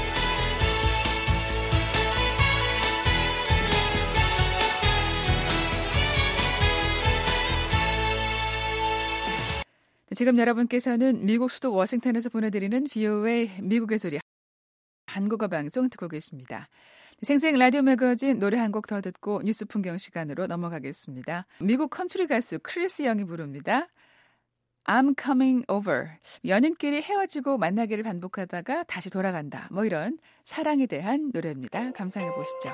지금 여러분께서는 미국 수도 워싱턴에서 보내드리는 브이오에이 미국의 소리 한국어 방송 듣고 계십니다. 생생 라디오 매거진 노래 한 곡 더 듣고 뉴스 풍경 시간으로 넘어가겠습니다. 미국 컨트리 가수 크리스 영이 부릅니다. I'm coming over. 연인끼리 헤어지고 만나기를 반복하다가 다시 돌아간다. 뭐 이런 사랑에 대한 노래입니다. 감상해 보시죠.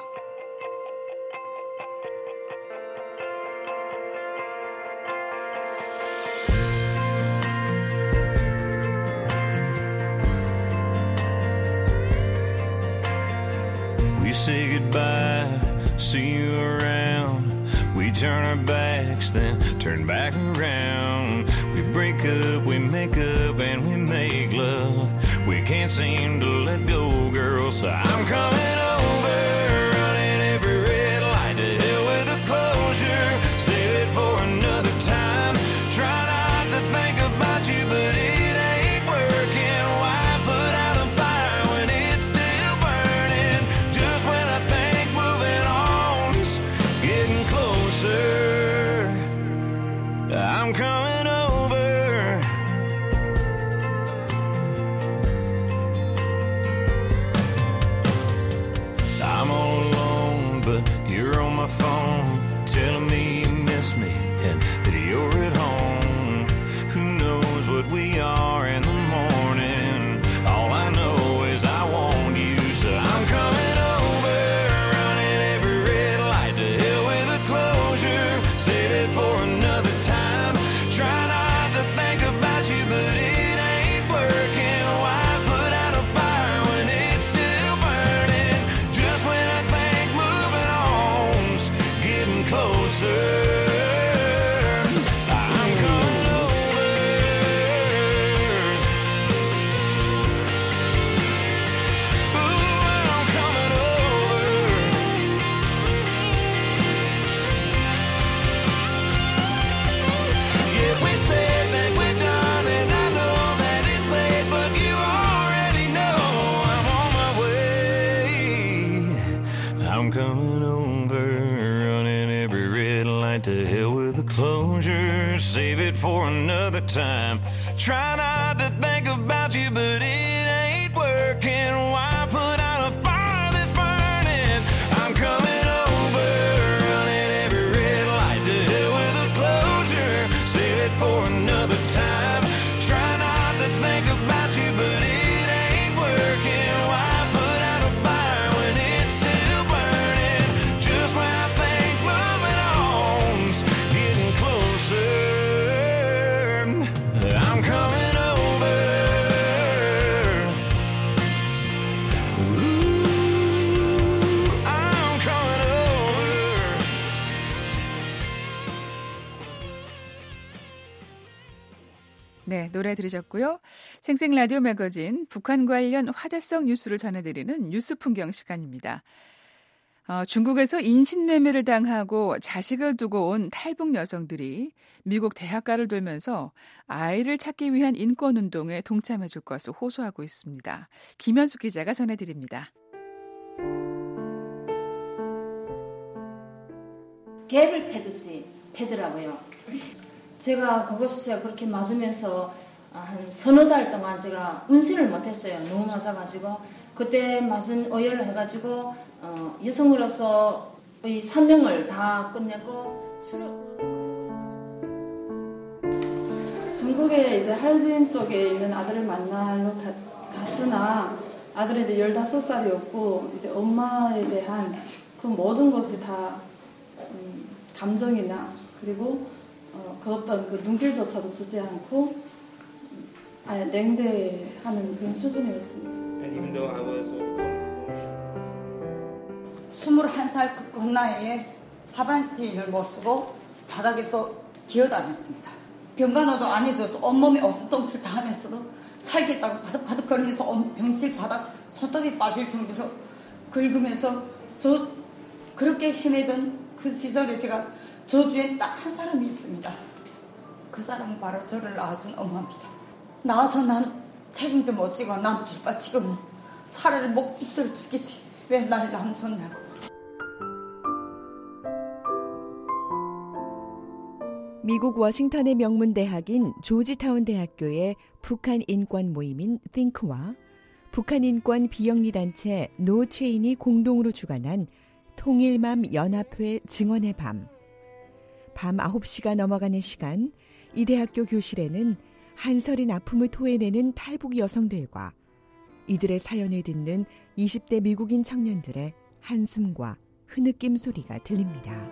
We say goodbye, see you around. We turn our backs, then turn back around. We break up, we make up, and we make love. We can't seem to let go, girl, so I'm coming over, running every red light to hell with the closure. Save it for another time. Try not to think about you, but it ain't working. Why put out a fire when it's still burning? Just when I think moving on's getting closer, I'm coming over. To hell with the closure, save it for another time. Try not to think about you, but it ain't working. Why put out a fire that's burning? I'm coming over, running every red light to hell with the closure, save it for another time. Try not to think about you, but it ain't working. Why put out a fire when it's still burning? Just when I think moving on getting closer, I'm coming over. 노래 들으셨고요. 생생 라디오 매거진 북한 관련 화제성 뉴스를 전해드리는 뉴스 풍경 시간입니다. 어, 중국에서 인신매매를 당하고 자식을 두고 온 탈북 여성들이 미국 대학가를 돌면서 아이를 찾기 위한 인권운동에 동참해 줄 것을 호소하고 있습니다. 김현숙 기자가 전해드립니다. 개를 패듯이 패더라고요. 제가 그것을 그렇게 맞으면서 한 서너 달 동안 제가 운신을 못했어요. 너무 맞아가지고 그때 맞은 의열을 해가지고 어, 여성으로서의 사명을 다 끝내고 중국에 이제 할빈 쪽에 있는 아들을 만나러 가, 갔으나 아들은 이제 열다섯 살이었고 이제 엄마에 대한 그 모든 것이 다 음, 감정이나 그리고 어, 그 어떤 그 눈길조차도 주지 않고 음, 아예 냉대하는 그런 수준이었습니다. 스물한 살 그 겉나이에 하반신을 못 쓰고 바닥에서 기어다녔습니다. 병간호도 안 해줘서 온몸에 어슴동칠 다 하면서도 살겠다고 바득바득거리면서 병실 바닥 손톱이 빠질 정도로 긁으면서 저 그렇게 헤매던 그 시절에 제가 저주엔 딱 한 사람이 있습니다. 그 사람은 바로 저를 낳아준 엄마입니다. 낳아서 난 책임도 못 지고 남 줄바치고는 차라리 목 비틀어 죽겠지. 왜 날 남줬냐고. 미국 워싱턴의 명문대학인 조지타운 대학교의 북한 인권 모임인 think와 북한 인권 비영리단체 노체인이 공동으로 주관한 통일맘 연합회 증언의 밤. 밤 아홉 시가 넘어가는 시간, 이 대학교 교실에는 한서린 아픔을 토해내는 탈북 여성들과 이들의 사연을 듣는 이십 대 미국인 청년들의 한숨과 흐느낌 소리가 들립니다.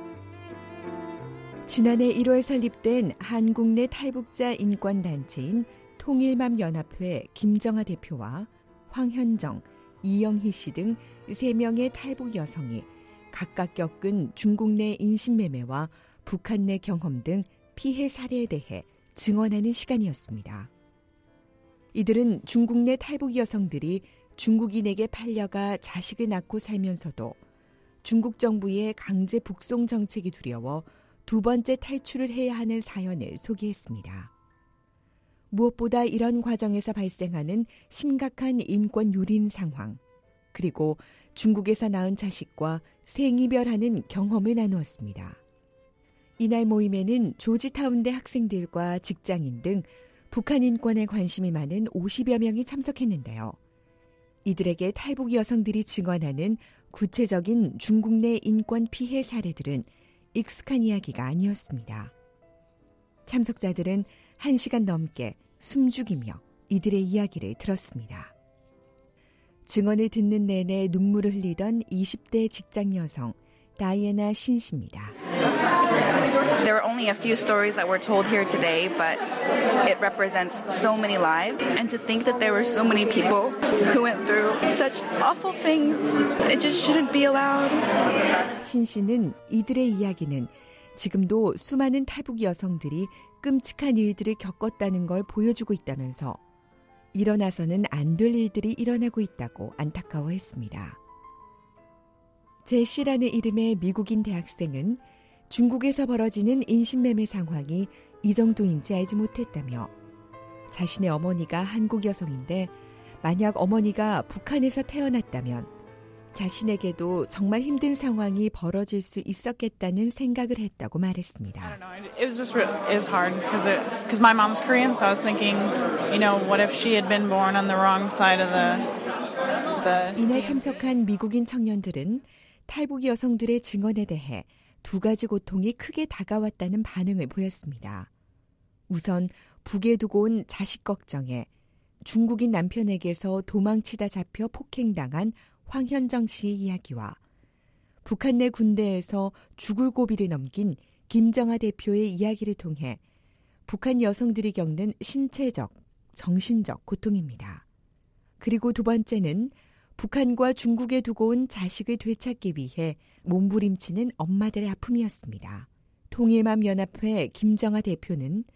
지난해 일월 설립된 한국 내 탈북자 인권단체인 통일맘연합회 김정아 대표와 황현정, 이영희 씨 등 세 명의 탈북 여성이 각각 겪은 중국 내 인신매매와 북한 내 경험 등 피해 사례에 대해 증언하는 시간이었습니다. 이들은 중국 내 탈북 여성들이 중국인에게 팔려가 자식을 낳고 살면서도 중국 정부의 강제 북송 정책이 두려워 두 번째 탈출을 해야 하는 사연을 소개했습니다. 무엇보다 이런 과정에서 발생하는 심각한 인권 유린 상황, 그리고 중국에서 낳은 자식과 생이별하는 경험을 나누었습니다. 이날 모임에는 조지타운대 학생들과 직장인 등 북한 인권에 관심이 많은 오십여 명이 참석했는데요. 이들에게 탈북 여성들이 증언하는 구체적인 중국 내 인권 피해 사례들은 익숙한 이야기가 아니었습니다. 참석자들은 한 시간 넘게 숨죽이며 이들의 이야기를 들었습니다. 증언을 듣는 내내 눈물을 흘리던 이십 대 직장 여성 다이애나 신 씨입니다. There were only a few stories that were told here today, but it represents so many lives. And to think that there were so many people who went through such awful things, it just shouldn't be allowed. 신 씨는 이들의 이야기는 지금도 수많은 탈북 여성들이 끔찍한 일들을 겪었다는 걸 보여주고 있다면서 일어나서는 안 될 일들이 일어나고 있다고 안타까워했습니다. 제시라는 이름의 미국인 대학생은 중국에서 벌어지는 인신매매 상황이 이 정도인지 알지 못했다며 자신의 어머니가 한국 여성인데 만약 어머니가 북한에서 태어났다면 자신에게도 정말 힘든 상황이 벌어질 수 있었겠다는 생각을 했다고 말했습니다. I don't know. It was just it was hard because it because my mom's Korean, so I was thinking, you know, what if she had been born on the wrong side of the the. 이날 참석한 미국인 청년들은 탈북 여성들의 증언에 대해 두 가지 고통이 크게 다가왔다는 반응을 보였습니다. 우선 북에 두고 온 자식 걱정에 중국인 남편에게서 도망치다 잡혀 폭행당한 황현정 씨의 이야기와 북한 내 군대에서 죽을 고비를 넘긴 김정아 대표의 이야기를 통해 북한 여성들이 겪는 신체적, 정신적 고통입니다. 그리고 두 번째는 북한과 중국에 두고 온 자식을 되찾기 위해 몸부림치는 엄마들의 아픔이었습니다. 통일맘 연합회 김정아 대표는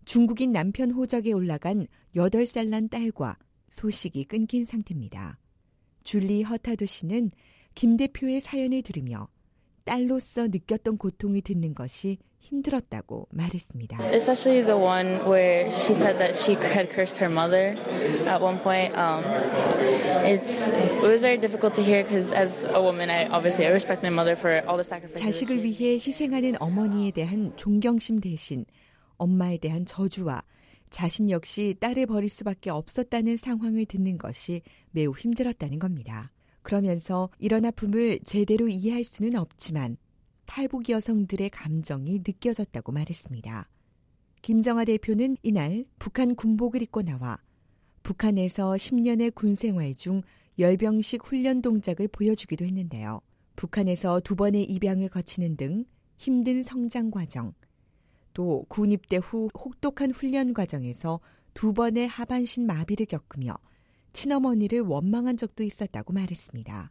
중국인 남편 호적에 올라간 여덟 살 난 딸과 소식이 끊긴 상태입니다. 줄리 허타도 씨는 김 대표의 사연을 들으며 딸로서 느꼈던 고통을 듣는 것이 힘들었다고 말했습니다. Especially the one where she said that she had cursed her mother at one point. Um, it's it was very difficult to hear because as a woman, I obviously I respect my mother for all the sacrifices. 자식을 위해 희생하는 어머니에 대한 존경심 대신 엄마에 대한 저주와 자신 역시 딸을 버릴 수밖에 없었다는 상황을 듣는 것이 매우 힘들었다는 겁니다. 그러면서 이런 아픔을 제대로 이해할 수는 없지만 탈북 여성들의 감정이 느껴졌다고 말했습니다. 김정아 대표는 이날 북한 군복을 입고 나와 북한에서 십 년의 군 생활 중 열병식 훈련 동작을 보여주기도 했는데요. 북한에서 두 번의 입양을 거치는 등 힘든 성장 과정, 또 군 입대 후 혹독한 훈련 과정에서 두 번의 하반신 마비를 겪으며 친어머니를 원망한 적도 있었다고 말했습니다.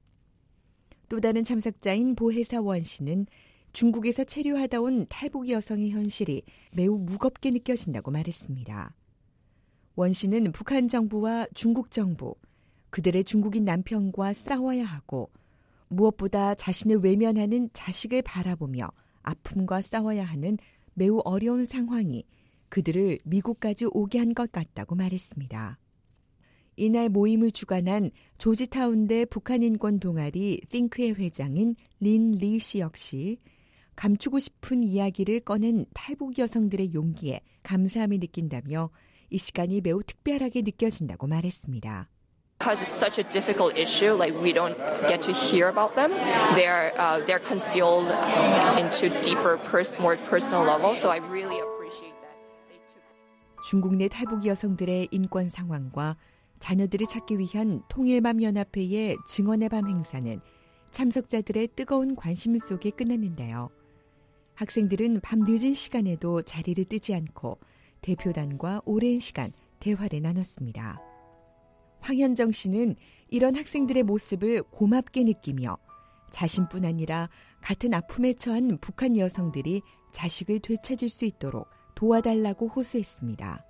또 다른 참석자인 보혜사 원 씨는 중국에서 체류하다 온 탈북 여성의 현실이 매우 무겁게 느껴진다고 말했습니다. 원 씨는 북한 정부와 중국 정부, 그들의 중국인 남편과 싸워야 하고 무엇보다 자신을 외면하는 자식을 바라보며 아픔과 싸워야 하는 매우 어려운 상황이 그들을 미국까지 오게 한 것 같다고 말했습니다. 이날 모임을 주관한 조지타운대 북한인권 동아리 띵크의 회장인 린 리 씨 역시 감추고 싶은 이야기를 꺼낸 탈북 여성들의 용기에 감사함을 느낀다며 이 시간이 매우 특별하게 느껴진다고 말했습니다. Because it's such a difficult issue, like we don't get to hear about them. They're uh, they're concealed into deeper, pers- more personal level. So I really appreciate that. They took... 중국 내 탈북 여성들의 인권 상황과 자녀들을 찾기 위한 통일맘 연합회의 증언의 밤 행사는 참석자들의 뜨거운 관심 속에 끝났는데요. 학생들은 밤 늦은 시간에도 자리를 뜨지 않고 대표단과 오랜 시간 대화를 나눴습니다. 황현정 씨는 이런 학생들의 모습을 고맙게 느끼며 자신뿐 아니라 같은 아픔에 처한 북한 여성들이 자식을 되찾을 수 있도록 도와달라고 호소했습니다.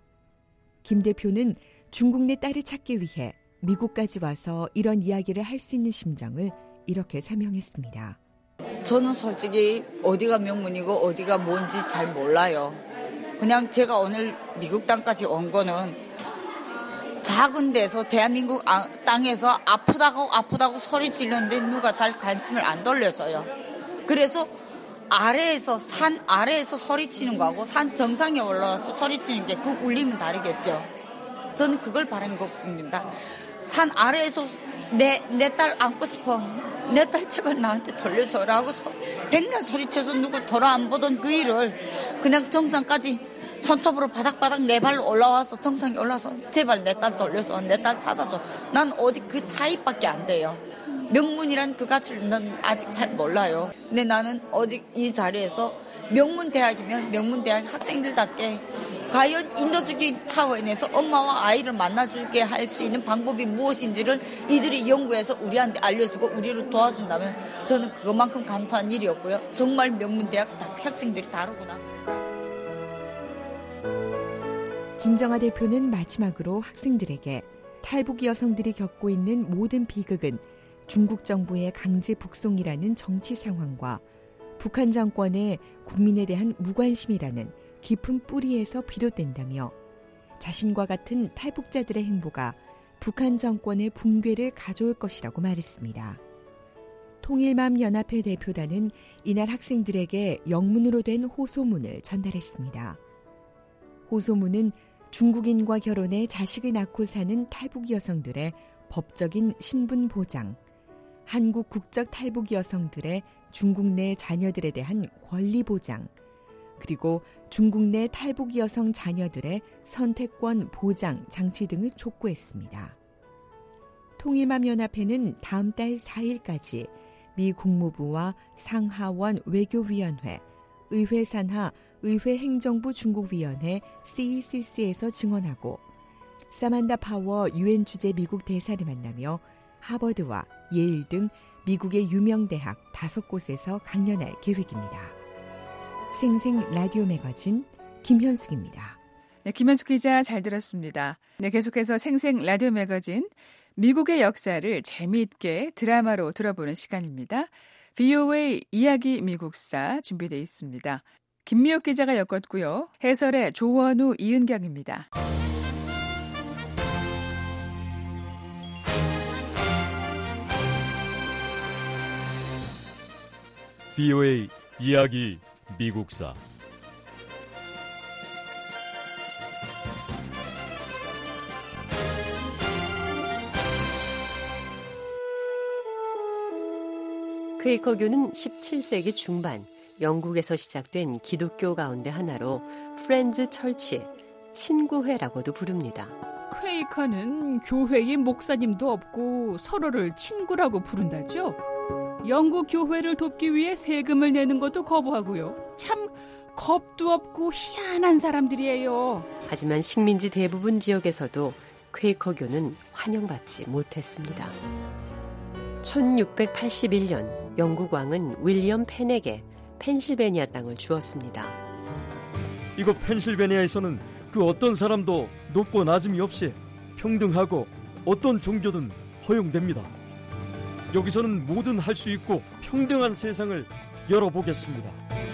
김 대표는 중국 내 딸을 찾기 위해 미국까지 와서 이런 이야기를 할 수 있는 심정을 이렇게 설명했습니다. 저는 솔직히 어디가 명문이고 어디가 뭔지 잘 몰라요. 그냥 제가 오늘 미국 땅까지 온 거는 작은 데서 대한민국 땅에서 아프다고 아프다고 소리 지르는데 누가 잘 관심을 안 돌려줘요. 그래서 아래에서 산 아래에서 소리치는 거하고 산 정상에 올라와서 소리치는 게 그 울림은 다르겠죠. 저는 그걸 바라는 것입니다. 산 아래에서 내 내 딸 안고 싶어. 내 딸 제발 나한테 돌려줘라고 백날 소리쳐서 누구 돌아 안 보던 그 일을 그냥 정상까지 손톱으로 바닥바닥 내 발로 올라와서 정상에 올라서 제발 내 딸 돌려서 내 딸 찾아서 난 오직 그 차이밖에 안 돼요. 명문이란 그 가치를 난 아직 잘 몰라요. 근데 나는 오직 이 자리에서 명문대학이면 명문대학 학생들답게 과연 인도주의 차원에서 엄마와 아이를 만나주게 할 수 있는 방법이 무엇인지를 이들이 연구해서 우리한테 알려주고 우리를 도와준다면 저는 그것만큼 감사한 일이었고요. 정말 명문대학 학생들이 다르구나. 김정아 대표는 마지막으로 학생들에게 탈북 여성들이 겪고 있는 모든 비극은 중국 정부의 강제 북송이라는 정치 상황과 북한 정권의 국민에 대한 무관심이라는 깊은 뿌리에서 비롯된다며 자신과 같은 탈북자들의 행보가 북한 정권의 붕괴를 가져올 것이라고 말했습니다. 통일맘 연합회 대표단은 이날 학생들에게 영문으로 된 호소문을 전달했습니다. 호소문은 중국인과 결혼해 자식을 낳고 사는 탈북 여성들의 법적인 신분 보장, 한국 국적 탈북 여성들의 중국 내 자녀들에 대한 권리 보장, 그리고 중국 내 탈북 여성 자녀들의 선택권 보장 장치 등을 촉구했습니다. 통일맘 연합회는 다음 달 사 일까지 미 국무부와 상하원 외교위원회, 의회 산하 의회 행정부 중국위원회 씨이씨씨에서 증언하고 사만다 파워 유엔 주재 미국 대사를 만나며 하버드와 예일 등 미국의 유명 대학 다섯 곳에서 강연할 계획입니다. 생생 라디오 매거진 김현숙입니다. 네, 김현숙 기자 잘 들었습니다. 네, 계속해서 생생 라디오 매거진 미국의 역사를 재미있게 드라마로 들어보는 시간입니다. 브이오에이 이야기 미국사 준비되어 있습니다. 김미옥 기자가 엮었고요. 해설의 조원우, 이은경입니다. 브이오에이 이야기 미국사 퀘이커교는 십칠 세기 중반 영국에서 시작된 기독교 가운데 하나로 프렌즈 철치, 친구회라고도 부릅니다. 퀘이커는 교회의 목사님도 없고 서로를 친구라고 부른다죠. 영국 교회를 돕기 위해 세금을 내는 것도 거부하고요. 참 겁도 없고 희한한 사람들이에요. 하지만 식민지 대부분 지역에서도 퀘이커교는 환영받지 못했습니다. 천육백팔십일 년 영국 왕은 윌리엄 펜에게 펜실베니아 땅을 주었습니다. 이곳 펜실베니아에서는 그 어떤 사람도 높고 낮음이 없이 평등하고 어떤 종교든 허용됩니다. 여기서는 뭐든 할 수 있고 평등한 세상을 열어보겠습니다.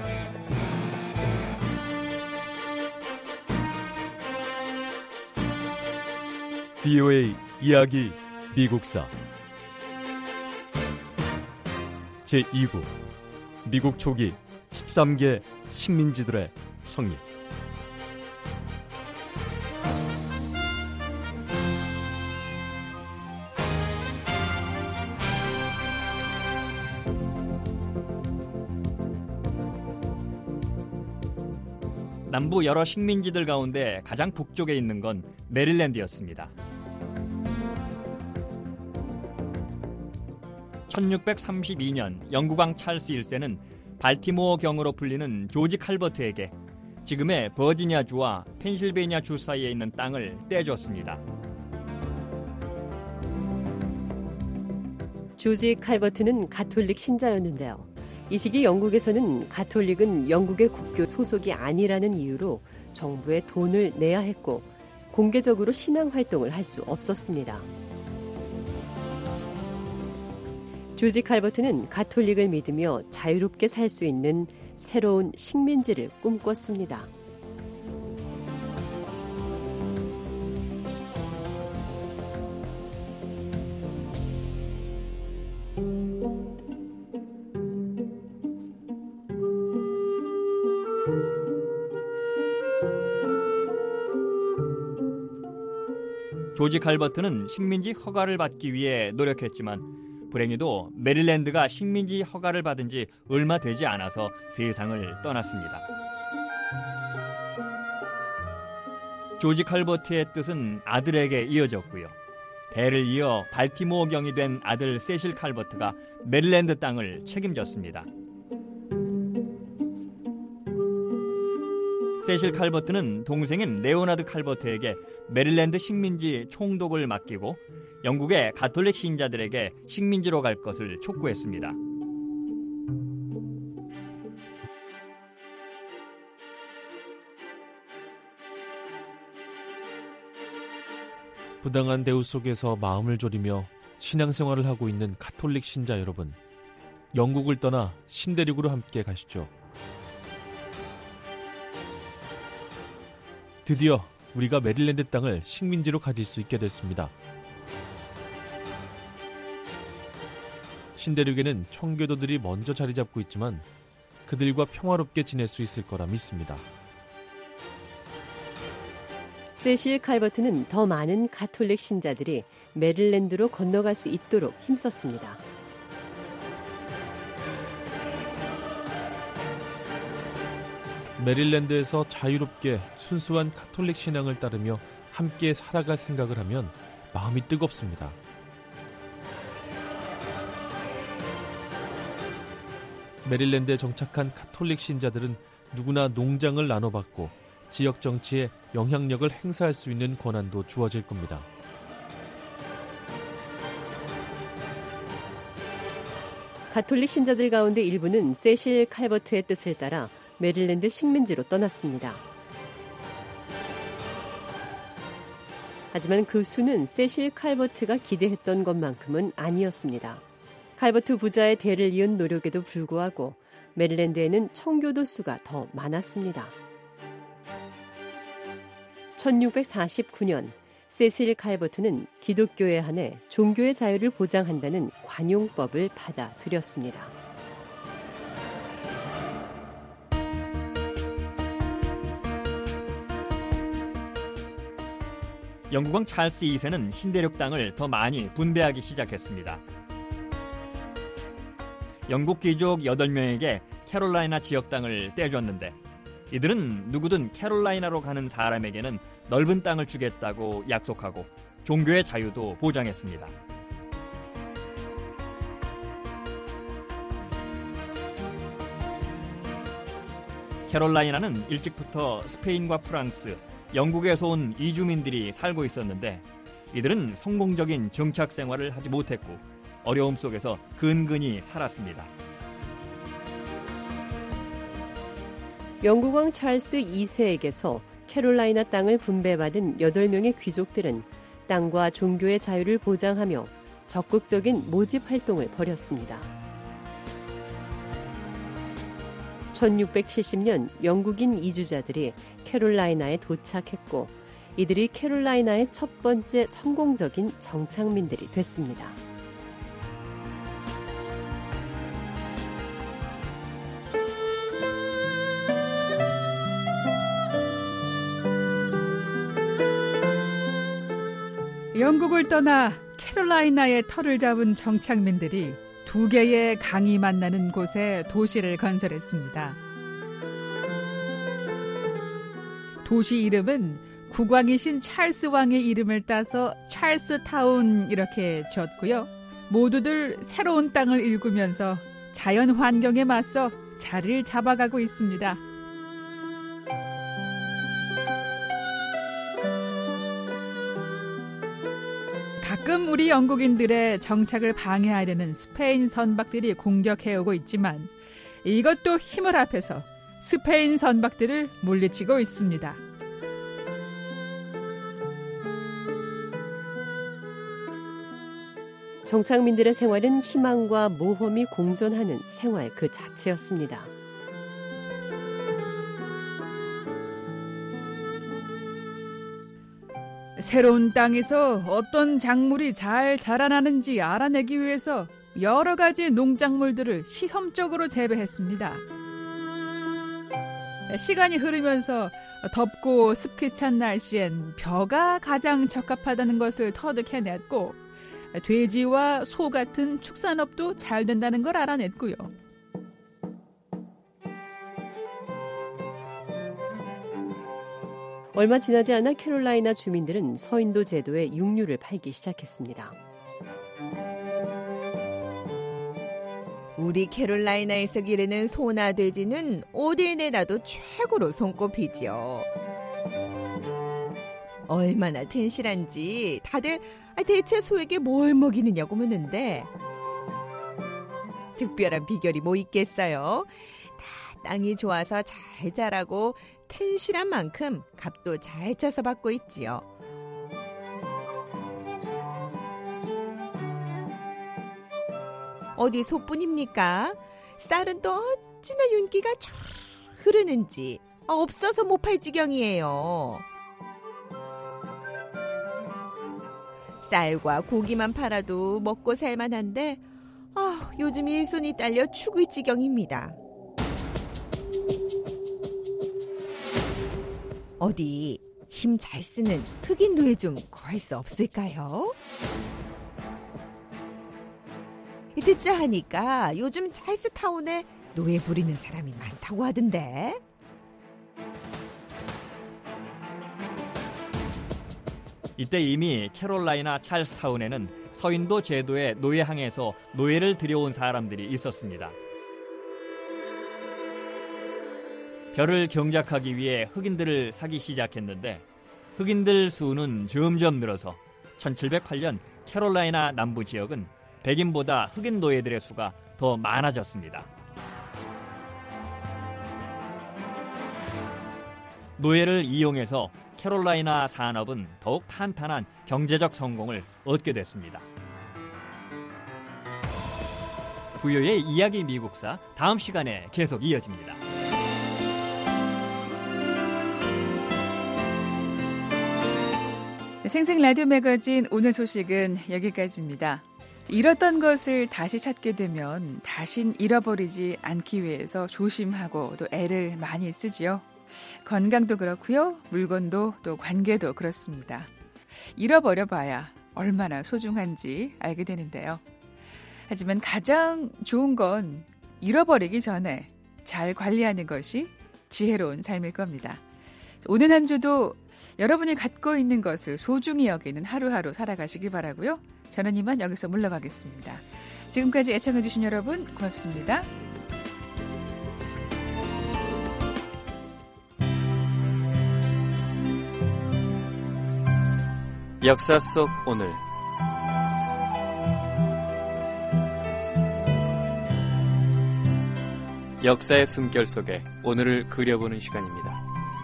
브이오에이 이야기 미국사 제이 부 미국 초기 십삼 개 식민지들의 성립. 남부 여러 식민지들 가운데 가장 북쪽에 있는 건 메릴랜드였습니다. 천육백삼십이 년 영국 왕 찰스 일 세는 발티모어 경으로 불리는 조지 칼버트에게 지금의 버지니아주와 펜실베니아 주 사이에 있는 땅을 떼줬습니다. 조지 칼버트는 가톨릭 신자였는데요. 이 시기 영국에서는 가톨릭은 영국의 국교 소속이 아니라는 이유로 정부에 돈을 내야 했고 공개적으로 신앙 활동을 할 수 없었습니다. 조지 칼버트는 가톨릭을 믿으며 자유롭게 살 수 있는 새로운 식민지를 꿈꿨습니다. 조지 칼버트는 식민지 허가를 받기 위해 노력했지만 불행히도 메릴랜드가 식민지 허가를 받은 지 얼마 되지 않아서 세상을 떠났습니다. 조지 칼버트의 뜻은 아들에게 이어졌고요. 대를 이어 발티모어 경이 된 아들 세실 칼버트가 메릴랜드 땅을 책임졌습니다. 세실 칼버트는 동생인 레오나드 칼버트에게 메릴랜드 식민지 총독을 맡기고 영국의 가톨릭 신자들에게 식민지로 갈 것을 촉구했습니다. 부당한 대우 속에서 마음을 졸이며 신앙생활을 하고 있는 가톨릭 신자 여러분, 영국을 떠나 신대륙으로 함께 가시죠. 드디어 우리가 메릴랜드 땅을 식민지로 가질 수 있게 됐습니다. 신대륙에는 청교도들이 먼저 자리 잡고 있지만 그들과 평화롭게 지낼 수 있을 거라 믿습니다. 세실 칼버트는 더 많은 가톨릭 신자들이 메릴랜드로 건너갈 수 있도록 힘썼습니다. 메릴랜드에서 자유롭게 순수한 가톨릭 신앙을 따르며 함께 살아갈 생각을 하면 마음이 뜨겁습니다. 메릴랜드에 정착한 가톨릭 신자들은 누구나 농장을 나눠받고 지역 정치에 영향력을 행사할 수 있는 권한도 주어질 겁니다. 가톨릭 신자들 가운데 일부는 세실 칼버트의 뜻을 따라 메릴랜드 식민지로 떠났습니다. 하지만 그 수는 세실 칼버트가 기대했던 것만큼은 아니었습니다. 칼버트 부자의 대를 이은 노력에도 불구하고 메릴랜드에는 청교도 수가 더 많았습니다. 천육백사십구 년 세실 칼버트는 기독교에 한해 종교의 자유를 보장한다는 관용법을 받아들였습니다. 영국 왕 찰스 이 세는 신대륙 땅을 더 많이 분배하기 시작했습니다. 영국 귀족 여덟 명에게 캐롤라이나 지역 땅을 떼줬는데 이들은 누구든 캐롤라이나로 가는 사람에게는 넓은 땅을 주겠다고 약속하고 종교의 자유도 보장했습니다. 캐롤라이나는 일찍부터 스페인과 프랑스, 영국에서 온 이주민들이 살고 있었는데 이들은 성공적인 정착 생활을 하지 못했고 어려움 속에서 근근히 살았습니다. 영국 왕 찰스 이 세에게서 캐롤라이나 땅을 분배받은 여덟 명의 귀족들은 땅과 종교의 자유를 보장하며 적극적인 모집 활동을 벌였습니다. 천육백칠십 년 영국인 이주자들이 캐롤라이나에 도착했고 이들이 캐롤라이나의 첫 번째 성공적인 정착민들이 됐습니다. 영국을 떠나 캐롤라이나의 터를 잡은 정착민들이 두 개의 강이 만나는 곳에 도시를 건설했습니다. 도시 이름은 국왕이신 찰스 왕의 이름을 따서 찰스 타운 이렇게 지었고요. 모두들 새로운 땅을 일구면서 자연 환경에 맞서 자리를 잡아가고 있습니다. 가끔 우리 영국인들의 정착을 방해하려는 스페인 선박들이 공격해오고 있지만 이것도 힘을 합해서 스페인 선박들을 물리치고 있습니다. 정착민들의 생활은 희망과 모험이 공존하는 생활 그 자체였습니다. 새로운 땅에서 어떤 작물이 잘 자라나는지 알아내기 위해서 여러 가지 농작물들을 시험적으로 재배했습니다. 시간이 흐르면서 덥고 습기 찬 날씨엔 벼가 가장 적합하다는 것을 터득해냈고 돼지와 소 같은 축산업도 잘 된다는 걸 알아냈고요. 얼마 지나지 않아 캐롤라이나 주민들은 서인도 제도의 육류를 팔기 시작했습니다. 우리 캐롤라이나에서 기르는 소나 돼지는 어디에 내놔도 최고로 손꼽히지요. 얼마나 튼실한지 다들 대체 소에게 뭘 먹이느냐고 묻는데 특별한 비결이 뭐 있겠어요? 다 땅이 좋아서 잘 자라고 튼실한 만큼 값도 잘 짜서 받고 있지요. 어디 소뿐입니까? 쌀은 또 어찌나 윤기가 촤르 흐르는지 없어서 못 팔 지경이에요. 쌀과 고기만 팔아도 먹고 살만한데 아, 요즘 일손이 딸려 죽을 지경입니다. 어디 힘 잘 쓰는 흑인 노예 좀 구할 수 없을까요? 듣자 하니까 요즘 찰스타운에 노예 부리는 사람이 많다고 하던데. 이때 이미 캐롤라이나 찰스타운에는 서인도 제도의 노예항에서 노예를 들여온 사람들이 있었습니다. 벼를 경작하기 위해 흑인들을 사기 시작했는데 흑인들 수는 점점 늘어서 천칠백팔 년 캐롤라이나 남부 지역은 백인보다 흑인 노예들의 수가 더 많아졌습니다. 노예를 이용해서 캐롤라이나 산업은 더욱 탄탄한 경제적 성공을 얻게 됐습니다. 부여의 이야기 미국사 다음 시간에 계속 이어집니다. 생생 라디오 매거진 오늘 소식은 여기까지입니다. 잃었던 것을 다시 찾게 되면 다신 잃어버리지 않기 위해서 조심하고 또 애를 많이 쓰지요. 건강도 그렇고요. 물건도 또 관계도 그렇습니다. 잃어버려 봐야 얼마나 소중한지 알게 되는데요. 하지만 가장 좋은 건 잃어버리기 전에 잘 관리하는 것이 지혜로운 삶일 겁니다. 오는 한 주도 여러분이 갖고 있는 것을 소중히 여기는 하루하루 살아가시기 바라고요. 저는 이만 여기서 물러가겠습니다. 지금까지 애청해주신 여러분 고맙습니다. 역사 속 오늘 역사의 숨결 속에 오늘을 그려보는 시간입니다.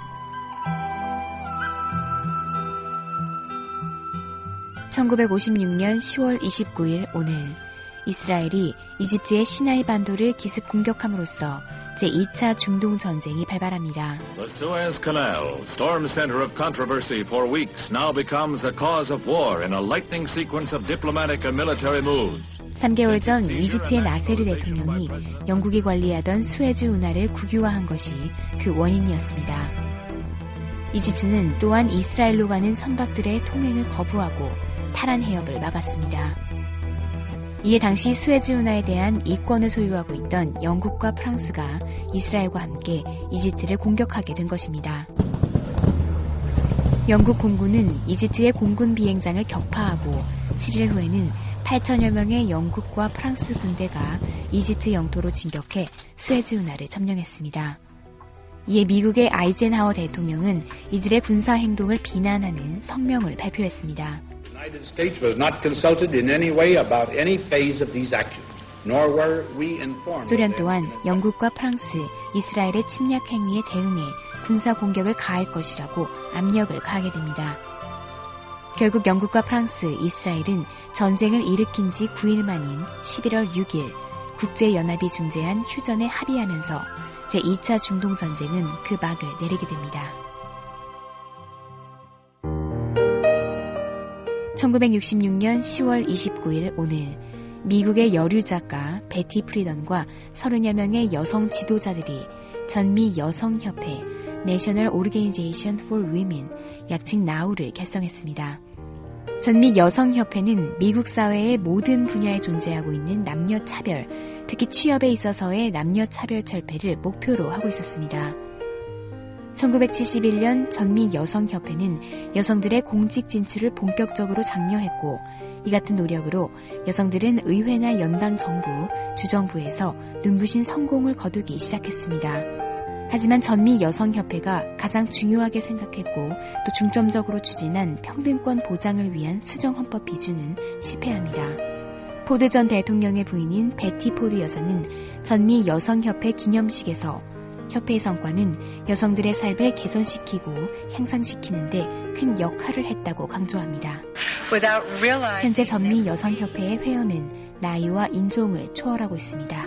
천구백오십육년 시월 이십구일 오늘 이스라엘이 이집트의 시나이 반도를 기습 공격함으로써 제이차 중동 전쟁이 발발합니다. The Suez Canal, storm center of controversy for weeks, now becomes a cause of war in a lightning sequence of diplomatic and military moves. 삼 개월 전 이집트의 나세르 대통령이 영국이 관리하던 수에즈 운하를 국유화한 것이 그 원인이었습니다. 이집트는 또한 이스라엘로 가는 선박들의 통행을 거부하고 타란 해협을 막았습니다. 이에 당시 수에즈 운하에 대한 이권을 소유하고 있던 영국과 프랑스가 이스라엘과 함께 이집트를 공격하게 된 것입니다. 영국 공군은 이집트의 공군 비행장을 격파하고 칠 일 후에는 팔천여 명의 영국과 프랑스 군대가 이집트 영토로 진격해 수에즈 운하를 점령했습니다. 이에 미국의 아이젠하워 대통령은 이들의 군사 행동을 비난하는 성명을 발표했습니다. The United States was not consulted in any way about any phase of these actions, nor were we informed. 소련 또한 영국과 프랑스, 이스라엘의 침략 행위에 대응해 군사 공격을 가할 것이라고 압력을 가하게 됩니다. 결국 영국과 프랑스, 이스라엘은 전쟁을 일으킨 지 구 일 만인 십일월 육일 국제연합이 중재한 휴전에 합의하면서 제이차 중동전쟁은 그 막을 내리게 됩니다. 천구백육십육년 시월 이십구일 오늘 미국의 여류 작가 베티 프리던과 서른여 명의 여성 지도자들이 전미 여성협회 National Organization for Women, 약칭 나우를 결성했습니다. 전미 여성협회는 미국 사회의 모든 분야에 존재하고 있는 남녀 차별, 특히 취업에 있어서의 남녀 차별 철폐를 목표로 하고 있었습니다. 천구백칠십일년 전미 여성협회는 여성들의 공직 진출을 본격적으로 장려했고, 이 같은 노력으로 여성들은 의회나 연방정부, 주정부에서 눈부신 성공을 거두기 시작했습니다. 하지만 전미 여성협회가 가장 중요하게 생각했고 또 중점적으로 추진한 평등권 보장을 위한 수정헌법 비준은 실패합니다. 포드 전 대통령의 부인인 베티 포드 여사는 전미 여성협회 기념식에서 협회의 성과는 여성들의 삶을 개선시키고 향상시키는 데 큰 역할을 했다고 강조합니다. 현재 전미 여성협회의 회원은 나이와 인종을 초월하고 있습니다.